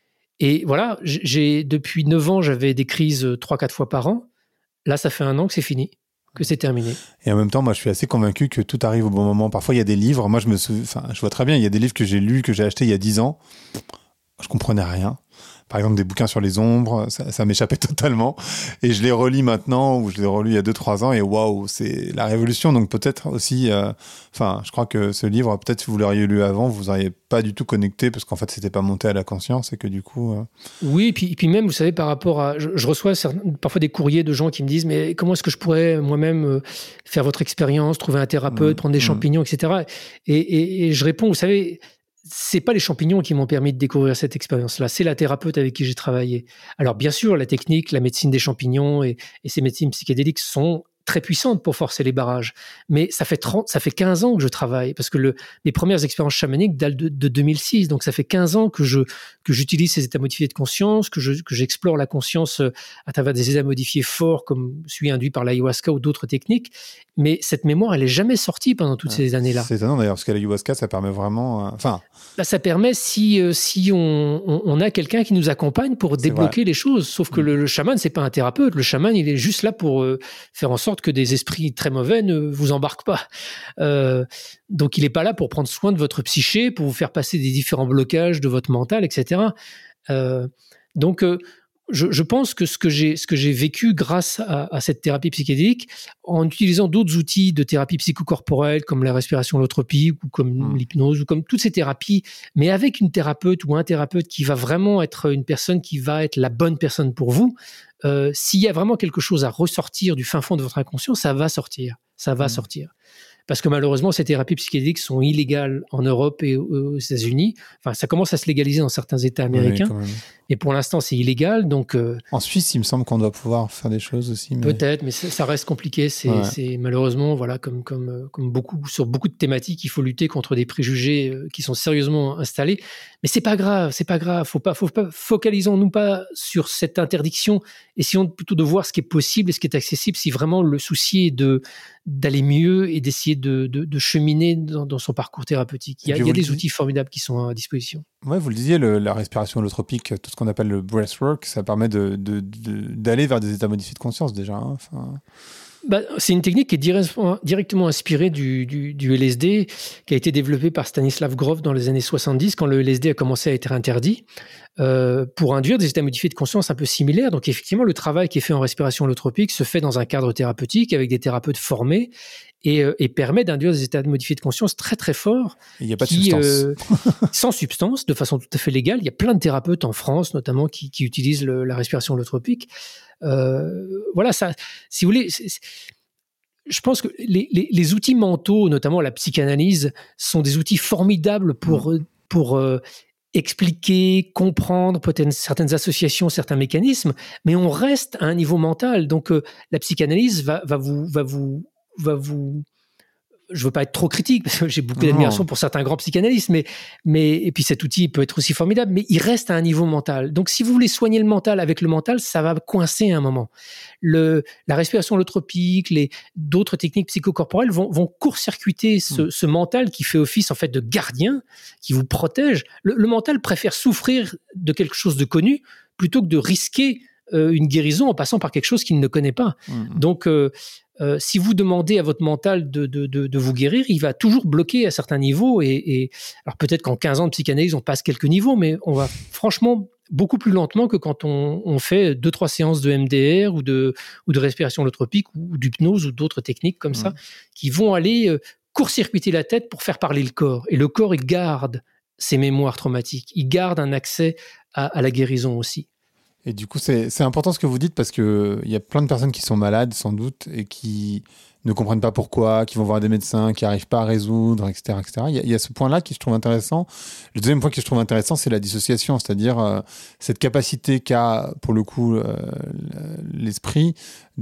et voilà, j'ai, depuis neuf ans, j'avais des crises trois quatre fois par an. Là, ça fait un an que c'est fini. Que c'est terminé. Et en même temps, moi, je suis assez convaincu que tout arrive au bon moment. Parfois, il y a des livres. Moi, je me souviens, enfin, je vois très bien. Il y a des livres que j'ai lus, que j'ai achetés il y a dix ans. Je comprenais rien. Par exemple, des bouquins sur les ombres, ça, ça m'échappait totalement. Et je les relis maintenant, ou je les relis il y a deux trois ans, et waouh, c'est la révolution. Donc peut-être aussi, euh, enfin, je crois que ce livre, peut-être si vous l'auriez lu avant, vous n'auriez pas du tout connecté, parce qu'en fait, c'était pas monté à la conscience, et que du coup... Euh... Oui, et puis, et puis même, vous savez, par rapport à... Je, je reçois certains, parfois des courriers de gens qui me disent, mais comment est-ce que je pourrais moi-même euh, faire votre expérience, trouver un thérapeute, mmh, prendre des mmh. champignons, et cetera. Et, et, et je réponds, vous savez... C'est pas les champignons qui m'ont permis de découvrir cette expérience-là, c'est la thérapeute avec qui j'ai travaillé. Alors bien sûr, la technique, la médecine des champignons et, et ces médecines psychédéliques sont très puissantes pour forcer les barrages. Mais ça fait trente, ça fait quinze ans que je travaille, parce que le, mes premières expériences chamaniques datent de, de deux mille six, donc ça fait quinze ans que je que j'utilise ces états modifiés de conscience, que je que j'explore la conscience à travers des états modifiés forts comme celui induit par l'ayahuasca ou d'autres techniques. Mais cette mémoire, elle est jamais sortie pendant toutes ouais, ces années-là. C'est étonnant d'ailleurs, parce qu'à l'ayahuasca, ça permet vraiment... Enfin... Euh, Là, ça permet si, euh, si on, on, on a quelqu'un qui nous accompagne pour débloquer les choses. Sauf que mmh. le, le chaman, c'est pas un thérapeute. Le chaman, il est juste là pour euh, faire en sorte que des esprits très mauvais ne vous embarquent pas. Euh, donc, il est pas là pour prendre soin de votre psyché, pour vous faire passer des différents blocages de votre mental, et cetera. Euh, donc... Euh, Je, je pense que ce que j'ai, ce que j'ai vécu grâce à, à cette thérapie psychédélique, en utilisant d'autres outils de thérapie psychocorporelle comme la respiration holotropique ou comme mmh. l'hypnose ou comme toutes ces thérapies, mais avec une thérapeute ou un thérapeute qui va vraiment être une personne qui va être la bonne personne pour vous, euh, s'il y a vraiment quelque chose à ressortir du fin fond de votre inconscient, ça va sortir, ça va mmh. sortir. Parce que malheureusement, ces thérapies psychédéliques sont illégales en Europe et aux États-Unis. Enfin, ça commence à se légaliser dans certains États américains. Oui, mais pour l'instant, c'est illégal. Donc, euh, en Suisse, il me semble qu'on doit pouvoir faire des choses aussi. Mais... Peut-être, mais ça, ça reste compliqué. C'est, ouais. c'est malheureusement, voilà, comme, comme, comme beaucoup, sur beaucoup de thématiques, il faut lutter contre des préjugés qui sont sérieusement installés. Mais c'est pas grave, c'est pas grave. Faut pas, faut pas, focalisons-nous pas sur cette interdiction. Essayons plutôt de voir ce qui est possible et ce qui est accessible si vraiment le souci est de, d'aller mieux et d'essayer de, de, de cheminer dans, dans son parcours thérapeutique. Il y a, il y a des outils formidables qui sont à disposition. Ouais, vous le disiez, le, la respiration holotropique, tout ce qu'on appelle le breathwork, ça permet de, de, de, d'aller vers des états modifiés de conscience déjà. Hein. Enfin... Bah, c'est une technique qui est directement, directement inspirée du, du, du L S D, qui a été développée par Stanislav Grof dans les années soixante-dix, quand le L S D a commencé à être interdit, euh, pour induire des états modifiés de conscience un peu similaires. Donc effectivement, le travail qui est fait en respiration holotropique se fait dans un cadre thérapeutique avec des thérapeutes formés et, euh, et permet d'induire des états modifiés de conscience très très forts. Il n'y a pas qui, de substance. Euh, sans substance, de façon tout à fait légale. Il y a plein de thérapeutes en France, notamment, qui, qui utilisent le, la respiration holotropique. Euh, voilà, ça, si vous voulez, c'est, c'est, je pense que les, les, les outils mentaux, notamment la psychanalyse, sont des outils formidables pour, mmh. pour euh, expliquer, comprendre peut-être certaines associations, certains mécanismes, mais on reste à un niveau mental. Donc, euh, la psychanalyse va, va vous, va vous, va vous je veux pas être trop critique parce que j'ai beaucoup d'admiration pour certains grands psychanalystes, mais, mais, et puis cet outil peut être aussi formidable, mais il reste à un niveau mental. Donc, si vous voulez soigner le mental avec le mental, ça va coincer à un moment. Le, la respiration holotropique, les, d'autres techniques psychocorporelles vont, vont court-circuiter ce, mmh. ce mental qui fait office, en fait, de gardien, qui vous protège. Le, le mental préfère souffrir de quelque chose de connu plutôt que de risquer euh, une guérison en passant par quelque chose qu'il ne connaît pas. Mmh. Donc, euh, Euh, si vous demandez à votre mental de, de, de, de vous guérir, il va toujours bloquer à certains niveaux. Et, et alors peut-être qu'en quinze ans de psychanalyse, on passe quelques niveaux, mais on va franchement beaucoup plus lentement que quand on, on fait deux, trois séances de M D R ou de, ou de respiration holotropique ou d'hypnose ou d'autres techniques comme mmh. ça, qui vont aller euh, court-circuiter la tête pour faire parler le corps. Et le corps, il garde ses mémoires traumatiques. Il garde un accès à, à la guérison aussi. Et du coup, c'est, c'est important ce que vous dites parce qu'il y a plein de personnes qui sont malades, sans doute, et qui ne comprennent pas pourquoi, qui vont voir des médecins, qui n'arrivent pas à résoudre, et cetera, et cetera. Il y a, il y a ce point-là qui je trouve intéressant. Le deuxième point qui je trouve intéressant, c'est la dissociation, c'est-à-dire euh, cette capacité qu'a, pour le coup, euh, l'esprit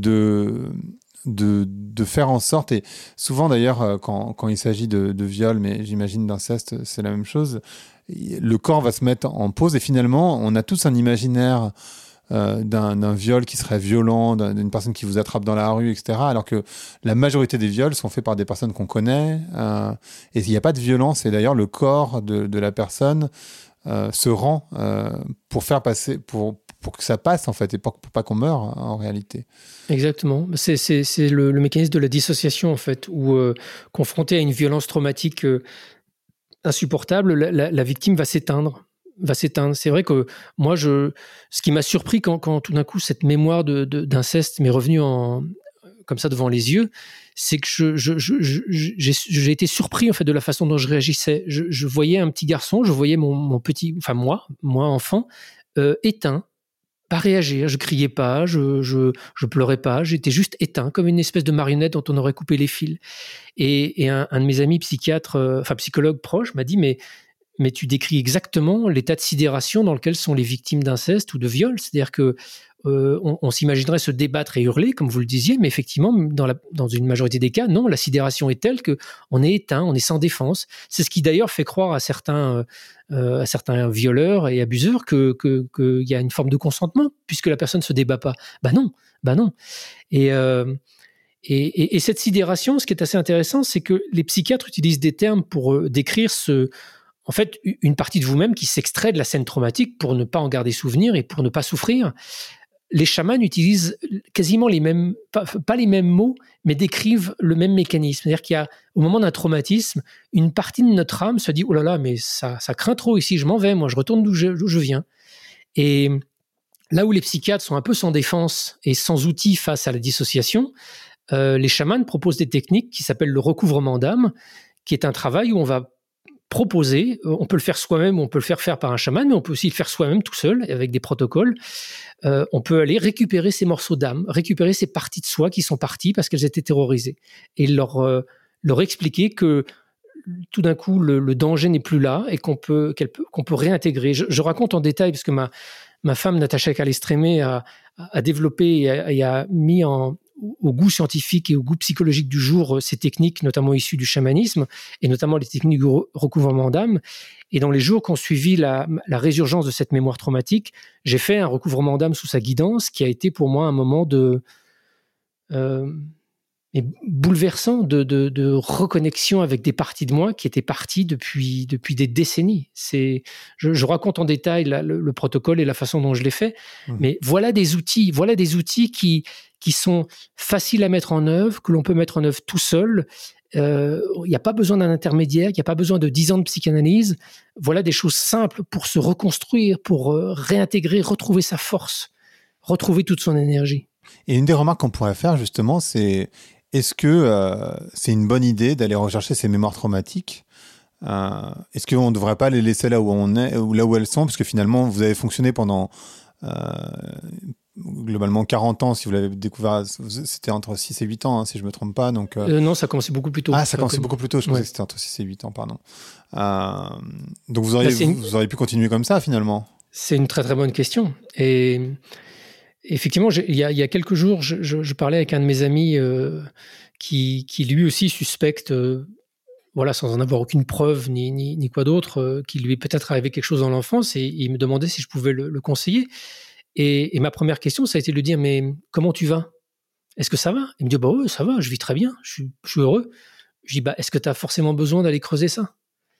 de... De, de faire en sorte, et souvent d'ailleurs quand, quand il s'agit de, de viol, mais j'imagine d'inceste, c'est la même chose, le corps va se mettre en pause et finalement on a tous un imaginaire euh, d'un, d'un viol qui serait violent, d'un, d'une personne qui vous attrape dans la rue, et cetera. Alors que la majorité des viols sont faits par des personnes qu'on connaît euh, et il n'y a pas de violence, et d'ailleurs le corps de, de la personne euh, se rend euh, pour faire passer, pour pour que ça passe en fait et pour, pour pas qu'on meure en réalité. Exactement, c'est, c'est, c'est le, le mécanisme de la dissociation en fait, où euh, confronté à une violence traumatique euh, insupportable, la, la, la victime va s'éteindre, va s'éteindre. C'est vrai que moi, je, ce qui m'a surpris quand, quand tout d'un coup cette mémoire de, de, d'inceste m'est revenue en, comme ça devant les yeux, c'est que je, je, je, je, j'ai, j'ai été surpris en fait de la façon dont je réagissais. Je, je voyais un petit garçon, je voyais mon, mon petit, enfin moi, moi enfant, euh, éteint. Pas réagir, je criais pas, je, je, je pleurais pas, j'étais juste éteint, comme une espèce de marionnette dont on aurait coupé les fils. Et, et un, un de mes amis psychiatres, euh, enfin psychologues proches, m'a dit mais, mais tu décris exactement l'état de sidération dans lequel sont les victimes d'inceste ou de viol. C'est-à-dire que euh, on, on s'imaginerait se débattre et hurler, comme vous le disiez, mais effectivement, dans, la, dans une majorité des cas, non, la sidération est telle qu'on est éteint, on est sans défense. C'est ce qui d'ailleurs fait croire à certains, euh, à certains violeurs et abuseurs que, que, que y a une forme de consentement, puisque la personne ne se débat pas. Ben non, ben non. Et, euh, et, et, et cette sidération, ce qui est assez intéressant, c'est que les psychiatres utilisent des termes pour euh, décrire ce... En fait, une partie de vous-même qui s'extrait de la scène traumatique pour ne pas en garder souvenir et pour ne pas souffrir. Les chamans utilisent quasiment les mêmes, pas, pas les mêmes mots, mais décrivent le même mécanisme. C'est-à-dire qu'il y a, au moment d'un traumatisme, une partie de notre âme se dit « Oh là là, mais ça, ça craint trop ici, je m'en vais, moi, je retourne d'où je, d'où je viens. » Et là où les psychiatres sont un peu sans défense et sans outils face à la dissociation, euh, les chamans proposent des techniques qui s'appellent le recouvrement d'âme, qui est un travail où on va proposer, on peut le faire soi-même, on peut le faire faire par un chaman, mais on peut aussi le faire soi-même tout seul, avec des protocoles. Euh, on peut aller récupérer ces morceaux d'âme, récupérer ces parties de soi qui sont parties parce qu'elles étaient terrorisées, et leur, euh, leur expliquer que tout d'un coup, le, le danger n'est plus là et qu'on peut, qu'elle peut, qu'on peut réintégrer. Je, je raconte en détail, parce que ma, ma femme, Natacha Calestrémé, a, a développé et a, et a mis en... au goût scientifique et au goût psychologique du jour ces techniques, notamment issues du chamanisme, et notamment les techniques du recouvrement d'âme. Et dans les jours qui ont suivi la, la résurgence de cette mémoire traumatique, j'ai fait un recouvrement d'âme sous sa guidance, qui a été pour moi un moment de euh, et bouleversant de, de, de reconnexion avec des parties de moi qui étaient parties depuis, depuis des décennies. C'est, je, je raconte en détail la, le, le protocole et la façon dont je l'ai fait, mmh. mais voilà des outils, voilà des outils qui, qui sont faciles à mettre en œuvre, que l'on peut mettre en œuvre tout seul. Il euh, n'y a pas besoin d'un intermédiaire, il n'y a pas besoin de dix ans de psychanalyse. Voilà des choses simples pour se reconstruire, pour euh, réintégrer, retrouver sa force, retrouver toute son énergie. Et une des remarques qu'on pourrait faire justement, c'est est-ce que euh, c'est une bonne idée d'aller rechercher ces mémoires traumatiques ? euh, Est-ce qu'on ne devrait pas les laisser là où on est, ou là où elles sont, parce que finalement vous avez fonctionné pendant euh, globalement quarante ans, si vous l'avez découvert, c'était entre six et huit ans, hein, si je ne me trompe pas. Donc, euh... Euh, non, ça a commencé beaucoup plus tôt. Ah, ça a commencé comme... beaucoup plus tôt, je pensais ouais. que c'était entre six et huit ans, pardon. Euh, donc vous auriez, une... vous auriez pu continuer comme ça, finalement ? C'est une très très bonne question. Et effectivement, il y, y a quelques jours, je, je, je parlais avec un de mes amis euh, qui, qui lui aussi suspecte, euh, voilà, sans en avoir aucune preuve ni, ni, ni quoi d'autre, euh, qu'il lui est peut-être arrivé quelque chose dans l'enfance, et il me demandait si je pouvais le, le conseiller. Et, et ma première question, ça a été de lui dire, mais comment tu vas ? Est-ce que ça va ? Il me dit, bah oui, ça va, je vis très bien, je suis, je suis heureux. Je dis, bah, est-ce que tu as forcément besoin d'aller creuser ça ?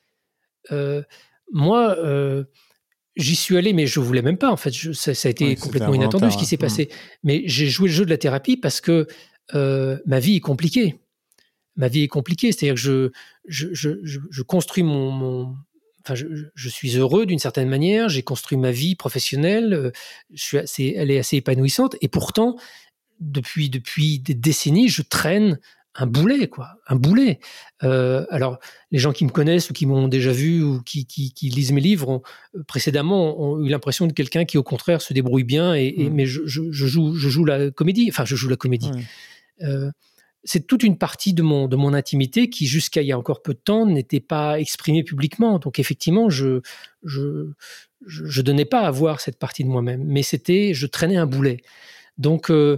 euh, Moi, euh, j'y suis allé, mais je ne voulais même pas, en fait. Je, ça, ça a été oui, complètement inattendu, ce qui s'est hein. passé. Mmh. Mais j'ai joué le jeu de la thérapie parce que euh, ma vie est compliquée. Ma vie est compliquée, c'est-à-dire que je, je, je, je, je construis mon... mon enfin, je, je suis heureux d'une certaine manière. J'ai construit ma vie professionnelle. Euh, je suis assez, elle est assez épanouissante. Et pourtant, depuis depuis des décennies, je traîne un boulet, quoi, un boulet. Euh, alors, les gens qui me connaissent ou qui m'ont déjà vu ou qui, qui, qui lisent mes livres ont, précédemment ont eu l'impression de quelqu'un qui, au contraire, se débrouille bien. Et, et, mmh. Mais je, je, je, joue, je joue la comédie. Enfin, je joue la comédie. Mmh. Euh, c'est toute une partie de mon, de mon intimité qui, jusqu'à il y a encore peu de temps, n'était pas exprimée publiquement. Donc, effectivement, je je, je, je donnais pas à voir cette partie de moi-même. Mais c'était, je traînais un boulet. Donc, euh,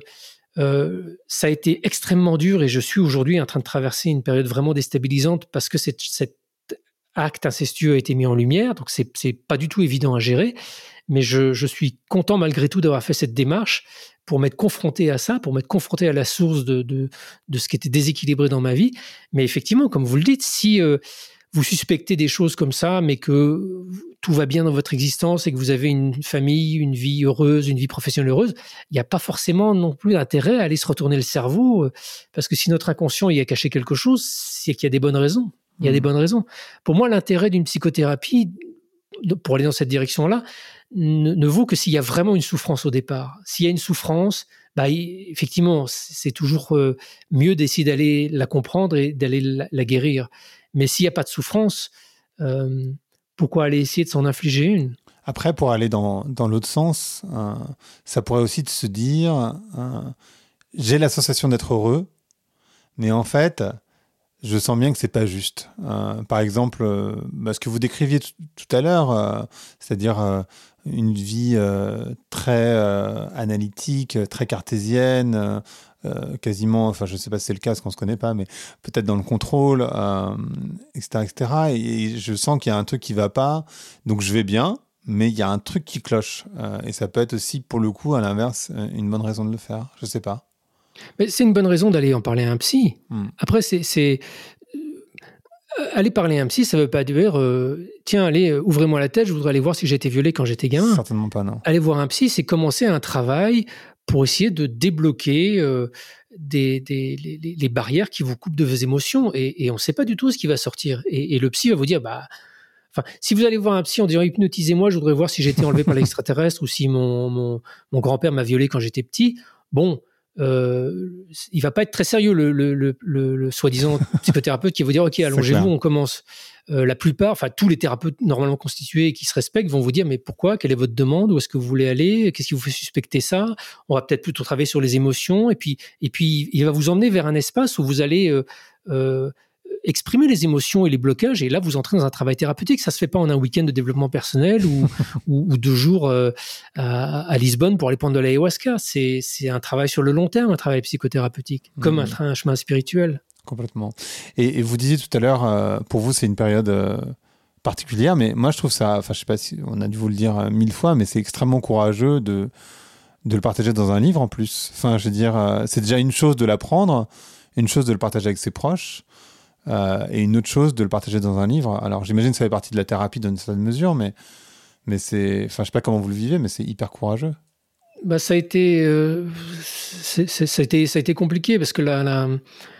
Euh, ça a été extrêmement dur et je suis aujourd'hui en train de traverser une période vraiment déstabilisante parce que cette, cet acte incestueux a été mis en lumière, donc c'est, c'est pas du tout évident à gérer, mais je, je suis content malgré tout d'avoir fait cette démarche pour m'être confronté à ça, pour m'être confronté à la source de, de, de ce qui était déséquilibré dans ma vie. Mais effectivement, comme vous le dites, si euh, vous suspectez des choses comme ça, mais que tout va bien dans votre existence et que vous avez une famille, une vie heureuse, une vie professionnelle heureuse, il n'y a pas forcément non plus d'intérêt à aller se retourner le cerveau, parce que si notre inconscient y a caché quelque chose, c'est qu'il y a des bonnes raisons. Il y a mmh. des bonnes raisons. Pour moi, l'intérêt d'une psychothérapie, pour aller dans cette direction-là, ne, ne vaut que s'il y a vraiment une souffrance au départ. S'il y a une souffrance, bah, effectivement, c'est toujours mieux d'essayer d'aller la comprendre et d'aller la, la guérir. Mais s'il n'y a pas de souffrance, euh, pourquoi aller essayer de s'en infliger une ? Après, pour aller dans, dans l'autre sens, euh, ça pourrait aussi de se dire euh, j'ai la sensation d'être heureux, mais en fait, je sens bien que c'est pas juste. Euh, par exemple, euh, bah, ce que vous décriviez t- tout à l'heure, euh, c'est-à-dire euh, une vie euh, très euh, analytique, très cartésienne, euh, euh, quasiment, enfin je ne sais pas si c'est le cas parce qu'on ne se connaît pas, mais peut-être dans le contrôle, euh, et cetera, et cetera. Et je sens qu'il y a un truc qui ne va pas, donc je vais bien, mais il y a un truc qui cloche. Euh, et ça peut être aussi, pour le coup, à l'inverse, une bonne raison de le faire. Je ne sais pas. Mais c'est une bonne raison d'aller en parler à un psy. Hmm. Après, c'est, c'est... aller parler à un psy, ça ne veut pas dire euh, tiens, allez, euh, ouvrez-moi la tête, je voudrais aller voir si j'ai été violé quand j'étais gamin. Certainement pas, non. Aller voir un psy, c'est commencer un travail pour essayer de débloquer euh, des, des, les, les barrières qui vous coupent de vos émotions. Et, et on ne sait pas du tout ce qui va sortir. Et, et le psy va vous dire bah, enfin, si vous allez voir un psy en disant hypnotisez-moi, je voudrais voir si j'ai été enlevé par l'extraterrestre ou si mon, mon, mon grand-père m'a violé quand j'étais petit, bon. Euh, il va pas être très sérieux le, le, le, le, le soi-disant psychothérapeute qui va vous dire ok, allongez-vous, on commence. Euh, la plupart, enfin tous les thérapeutes normalement constitués et qui se respectent vont vous dire mais pourquoi, quelle est votre demande, où est-ce que vous voulez aller, qu'est-ce qui vous fait suspecter ça, on va peut-être plutôt travailler sur les émotions et puis, et puis il va vous emmener vers un espace où vous allez euh, euh, exprimer les émotions et les blocages, et là vous entrez dans un travail thérapeutique. Ça se fait pas en un week-end de développement personnel ou, ou, ou deux jours euh, à, à Lisbonne pour aller prendre de l'ayahuasca. C'est, c'est un travail sur le long terme, un travail psychothérapeutique, mmh. comme un, un chemin spirituel. Complètement. Et, et vous disiez tout à l'heure, euh, pour vous c'est une période euh, particulière, mais moi je trouve ça, enfin je sais pas si on a dû vous le dire euh, mille fois, mais c'est extrêmement courageux de, de le partager dans un livre en plus. Enfin je veux dire, euh, c'est déjà une chose de l'apprendre, une chose de le partager avec ses proches, Euh, et une autre chose de le partager dans un livre. Alors j'imagine que ça fait partie de la thérapie dans une certaine mesure, mais, mais c'est, enfin je sais pas comment vous le vivez, mais c'est hyper courageux. Bah ça a été, euh, c'est, c'est, ça a été, ça a été compliqué parce que la, la,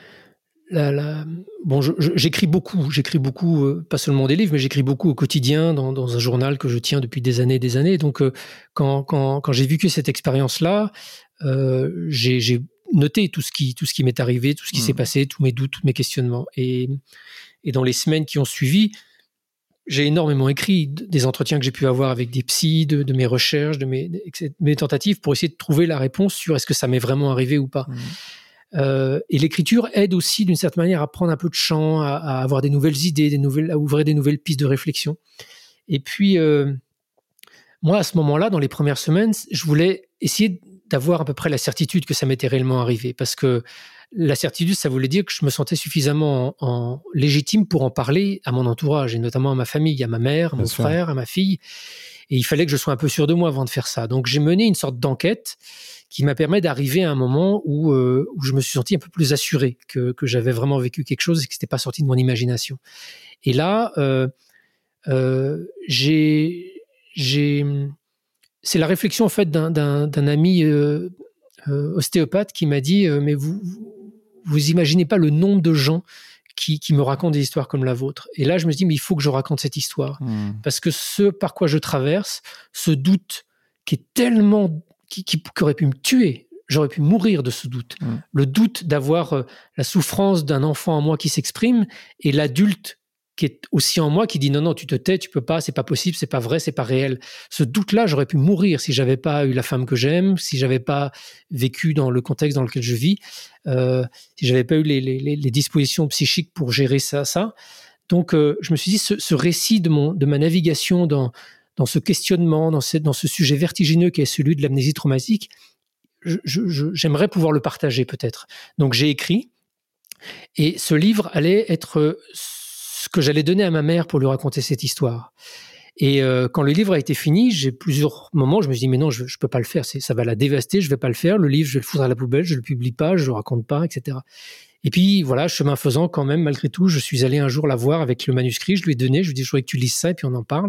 la, la bon, je, je, j'écris beaucoup, j'écris beaucoup, euh, pas seulement des livres, mais j'écris beaucoup au quotidien dans, dans un journal que je tiens depuis des années et des années. Donc euh, quand, quand, quand j'ai vécu cette expérience-là, euh, j'ai, j'ai noter tout ce qui tout ce qui m'est arrivé, tout ce qui mmh. s'est passé, tous mes doutes, tous mes questionnements. Et, et dans les semaines qui ont suivi, j'ai énormément écrit des entretiens que j'ai pu avoir avec des psys, de, de mes recherches, de mes, de mes tentatives pour essayer de trouver la réponse sur est-ce que ça m'est vraiment arrivé ou pas. Mmh. Euh, et l'écriture aide aussi d'une certaine manière à prendre un peu de champ, à, à avoir des nouvelles idées, des nouvelles, à ouvrir des nouvelles pistes de réflexion. Et puis, euh, moi, à ce moment-là, dans les premières semaines, je voulais essayer d'avoir à peu près la certitude que ça m'était réellement arrivé. Parce que la certitude, ça voulait dire que je me sentais suffisamment en, en légitime pour en parler à mon entourage, et notamment à ma famille, à ma mère, à mon Bien frère, sûr. à ma fille. Et il fallait que je sois un peu sûr de moi avant de faire ça. Donc, j'ai mené une sorte d'enquête qui m'a permis d'arriver à un moment où, euh, où je me suis senti un peu plus assuré que, que j'avais vraiment vécu quelque chose et que ce n'était pas sorti de mon imagination. Et là, euh, euh, j'ai... j'ai c'est la réflexion en fait d'un, d'un, d'un ami euh, euh, ostéopathe qui m'a dit euh, mais vous, vous vous imaginez pas le nombre de gens qui, qui me racontent des histoires comme la vôtre. Et là, je me dis, mais il faut que je raconte cette histoire. Mmh. Parce que ce par quoi je traverse, ce doute qui est tellement... qui, qui, qui aurait pu me tuer, j'aurais pu mourir de ce doute. Mmh. Le doute d'avoir euh, la souffrance d'un enfant en moi qui s'exprime et l'adulte qui est aussi en moi qui dit non, non, tu te tais, tu peux pas, c'est pas possible, c'est pas vrai, c'est pas réel. Ce doute-là, j'aurais pu mourir si j'avais pas eu la femme que j'aime, si j'avais pas vécu dans le contexte dans lequel je vis, euh, si j'avais pas eu les, les, les dispositions psychiques pour gérer ça. ça. Donc, euh, je me suis dit, ce, ce récit de, mon, de ma navigation dans, dans ce questionnement, dans ce, dans ce sujet vertigineux qui est celui de l'amnésie traumatique, je, je, j'aimerais pouvoir le partager peut-être. Donc, j'ai écrit, et ce livre allait être ce que j'allais donner à ma mère pour lui raconter cette histoire. Et euh, quand le livre a été fini, j'ai plusieurs moments où je me suis dit, mais non, je ne peux pas le faire, c'est, ça va la dévaster, je ne vais pas le faire, le livre, je vais le foutre à la poubelle, je ne le publie pas, je ne le raconte pas, et cetera. Et puis, voilà, chemin faisant, quand même, malgré tout, je suis allé un jour la voir avec le manuscrit, je lui ai donné, je lui ai dit, je voudrais que tu lises ça, et puis on en parle.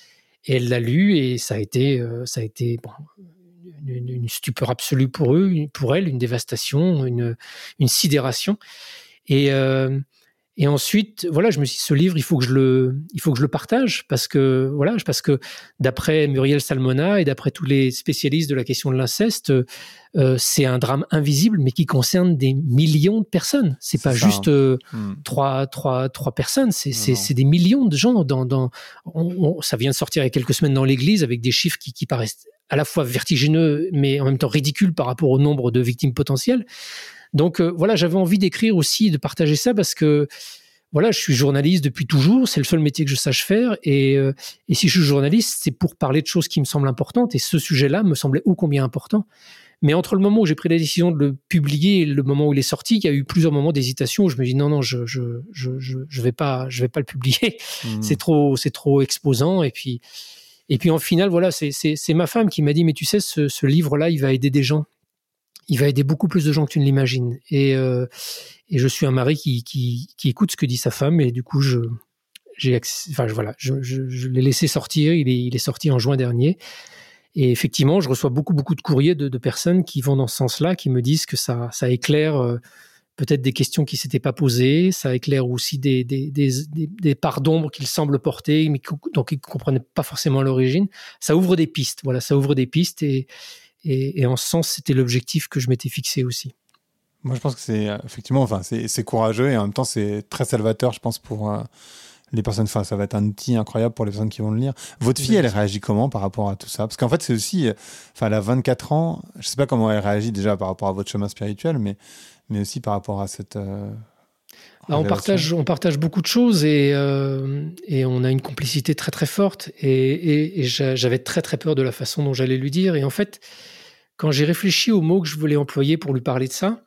Et elle l'a lu, et ça a été, euh, ça a été bon, une, une stupeur absolue pour eux, pour elle, une dévastation, une, une sidération. Et... Euh, Et ensuite, voilà, je me suis dit, ce livre, il faut que je le, il faut que je le partage parce que, voilà, parce que d'après Muriel Salmona et d'après tous les spécialistes de la question de l'inceste, euh, c'est un drame invisible, mais qui concerne des millions de personnes. C'est, c'est pas ça, juste euh, hmm. trois, trois, trois personnes, c'est, c'est, c'est des millions de gens. Dans, dans, on, on, ça vient de sortir il y a quelques semaines dans l'Église avec des chiffres qui, qui paraissent à la fois vertigineux, mais en même temps ridicules par rapport au nombre de victimes potentielles. Donc euh, voilà, j'avais envie d'écrire aussi, de partager ça parce que voilà, je suis journaliste depuis toujours, c'est le seul métier que je sache faire et, euh, et si je suis journaliste, c'est pour parler de choses qui me semblent importantes et ce sujet-là me semblait ô combien important. Mais entre le moment où j'ai pris la décision de le publier et le moment où il est sorti, il y a eu plusieurs moments d'hésitation où je me dis non, non, je je je je, je vais pas, je vais pas le publier, mmh. c'est trop c'est trop exposant et puis et puis en final voilà, c'est c'est c'est ma femme qui m'a dit mais tu sais ce, ce livre-là, il va aider des gens. Il va aider beaucoup plus de gens que tu ne l'imagines. Et, euh, et je suis un mari qui, qui, qui écoute ce que dit sa femme. Et du coup, je, j'ai, enfin, voilà, je, je, je l'ai laissé sortir. Il est, il est sorti en juin dernier. Et effectivement, je reçois beaucoup, beaucoup de courriers de, de personnes qui vont dans ce sens-là, qui me disent que ça, ça éclaire euh, peut-être des questions qui ne s'étaient pas posées. Ça éclaire aussi des, des, des, des, des parts d'ombre qu'ils semblent porter, mais dont ils ne comprenaient pas forcément l'origine. Ça ouvre des pistes. Voilà, ça ouvre des pistes. Et Et, et en ce sens, c'était l'objectif que je m'étais fixé aussi. Moi, je pense que c'est effectivement, enfin, c'est, c'est courageux et en même temps, c'est très salvateur, je pense, pour euh, les personnes. Enfin, ça va être un outil incroyable pour les personnes qui vont le lire. Votre fille, elle réagit comment par rapport à tout ça ? Parce qu'en fait, c'est aussi, enfin, elle a vingt-quatre ans. Je sais pas comment elle réagit déjà par rapport à votre chemin spirituel, mais, mais aussi par rapport à cette. Euh, Bah, on partage, on partage beaucoup de choses et, euh, et on a une complicité très très forte et, et, et j'avais très très peur de la façon dont j'allais lui dire. Et en fait, quand j'ai réfléchi aux mots que je voulais employer pour lui parler de ça,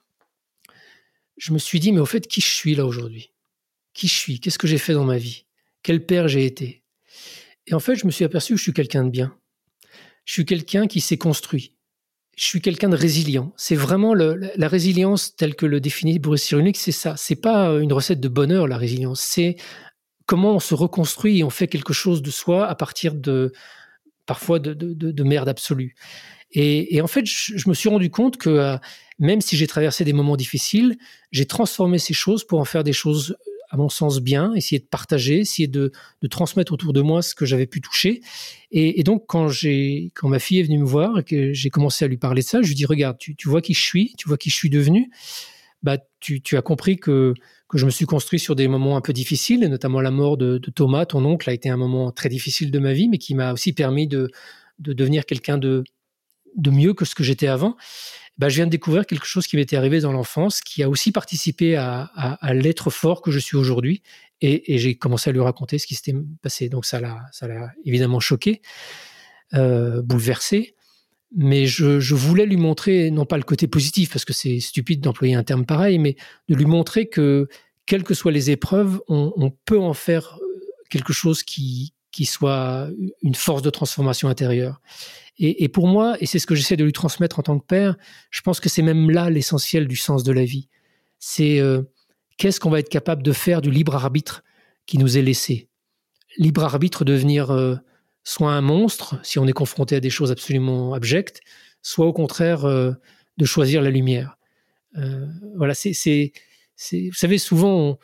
je me suis dit, mais au fait, qui je suis là aujourd'hui ? Qui je suis ? Qu'est-ce que j'ai fait dans ma vie ? Quel père j'ai été ? Et en fait, je me suis aperçu que je suis quelqu'un de bien. Je suis quelqu'un qui s'est construit. Je suis quelqu'un de résilient. C'est vraiment le, la résilience telle que le définit Boris Cyrulnik, c'est ça. C'est pas une recette de bonheur, la résilience. C'est comment on se reconstruit et on fait quelque chose de soi à partir de, parfois, de, de, de, de merde absolue. Et, et en fait, je, je me suis rendu compte que euh, même si j'ai traversé des moments difficiles, j'ai transformé ces choses pour en faire des choses, à mon sens, bien, essayer de partager, essayer de, de transmettre autour de moi ce que j'avais pu toucher. Et, et donc, quand, j'ai, quand ma fille est venue me voir et que j'ai commencé à lui parler de ça, je lui dis, regarde, tu, tu vois qui je suis, tu vois qui je suis devenu, bah, tu, tu as compris que, que je me suis construit sur des moments un peu difficiles, et notamment la mort de, de Thomas, ton oncle, a été un moment très difficile de ma vie, mais qui m'a aussi permis de, de devenir quelqu'un de, de mieux que ce que j'étais avant. Bah, je viens de découvrir quelque chose qui m'était arrivé dans l'enfance, qui a aussi participé à, à, à l'être fort que je suis aujourd'hui. Et, et j'ai commencé à lui raconter ce qui s'était passé. Donc ça l'a, ça l'a évidemment choqué, euh, bouleversé. Mais je, je voulais lui montrer, non pas le côté positif, parce que c'est stupide d'employer un terme pareil, mais de lui montrer que, quelles que soient les épreuves, on, on peut en faire quelque chose qui, qui soit une force de transformation intérieure. Et, et pour moi, et c'est ce que j'essaie de lui transmettre en tant que père, je pense que c'est même là l'essentiel du sens de la vie. C'est euh, qu'est-ce qu'on va être capable de faire du libre arbitre qui nous est laissé. Libre arbitre de devenir euh, soit un monstre, si on est confronté à des choses absolument abjectes, soit au contraire euh, de choisir la lumière. Euh, voilà, c'est, c'est, c'est, vous savez, souvent, on,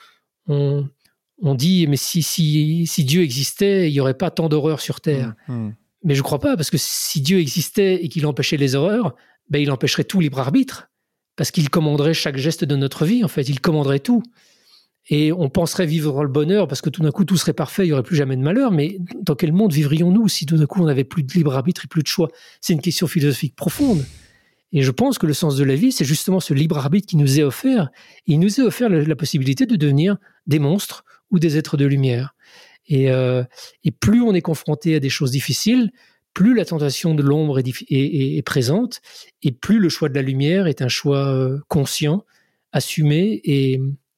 on, on dit, mais si, si, si Dieu existait, il n'y aurait pas tant d'horreurs sur Terre. Mmh, mmh. Mais je ne crois pas, parce que si Dieu existait et qu'il empêchait les horreurs, ben, il empêcherait tout libre arbitre, parce qu'il commanderait chaque geste de notre vie, en fait, il commanderait tout. Et on penserait vivre dans le bonheur, parce que tout d'un coup, tout serait parfait, il n'y aurait plus jamais de malheur, mais dans quel monde vivrions-nous si tout d'un coup, on n'avait plus de libre arbitre et plus de choix? C'est une question philosophique profonde. Et je pense que le sens de la vie, c'est justement ce libre arbitre qui nous est offert. Et il nous est offert la, la possibilité de devenir des monstres ou des êtres de lumière. Et, euh, et plus on est confronté à des choses difficiles, plus la tentation de l'ombre est, est, est, est présente, et plus le choix de la lumière est un choix euh, conscient, assumé et,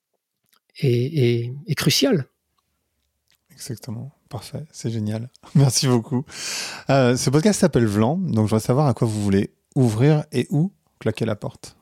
et, et, et crucial. Exactement. Parfait. C'est génial. Merci beaucoup. Euh, ce podcast s'appelle Vlan, donc je voudrais savoir à quoi vous voulez ouvrir et où claquer la porte.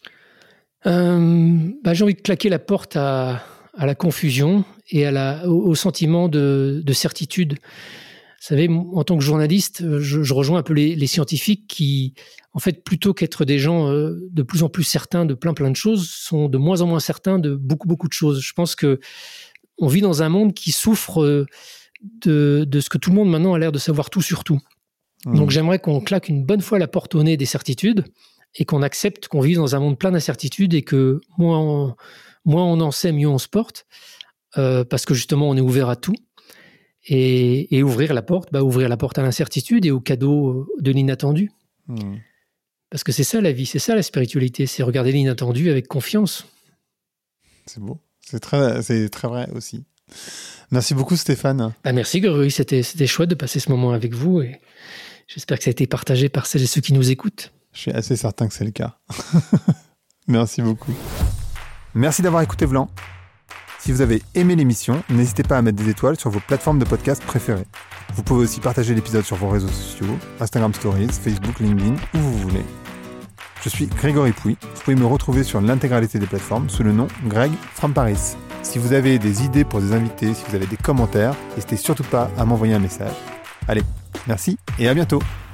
Euh, bah, j'ai envie de claquer la porte à, à la confusion et à la, au, au sentiment de, de certitude. Vous savez, en tant que journaliste, je, je rejoins un peu les, les scientifiques qui, en fait, plutôt qu'être des gens euh, de plus en plus certains de plein plein de choses, sont de moins en moins certains de beaucoup beaucoup de choses. Je pense que on vit dans un monde qui souffre de, de ce que tout le monde maintenant a l'air de savoir tout sur tout. Mmh. Donc j'aimerais qu'on claque une bonne fois la porte au nez des certitudes et qu'on accepte qu'on vit dans un monde plein d'incertitudes et que moins on, moins on en sait, mieux on se porte, euh, parce que justement on est ouvert à tout. Et, et ouvrir la porte, bah ouvrir la porte à l'incertitude et au cadeau de l'inattendu. Mmh. Parce que c'est ça la vie, c'est ça la spiritualité, c'est regarder l'inattendu avec confiance. C'est beau, c'est très, c'est très vrai aussi. Merci beaucoup Stéphane. Bah merci Grégory, c'était, c'était chouette de passer ce moment avec vous et j'espère que ça a été partagé par celles et ceux qui nous écoutent. Je suis assez certain que c'est le cas. Merci beaucoup. Merci d'avoir écouté Vlan. Si vous avez aimé l'émission, n'hésitez pas à mettre des étoiles sur vos plateformes de podcast préférées. Vous pouvez aussi partager l'épisode sur vos réseaux sociaux, Instagram Stories, Facebook, LinkedIn, où vous voulez. Je suis Grégory Pouy. Vous pouvez me retrouver sur l'intégralité des plateformes sous le nom Greg from Paris. Si vous avez des idées pour des invités, si vous avez des commentaires, n'hésitez surtout pas à m'envoyer un message. Allez, merci et à bientôt.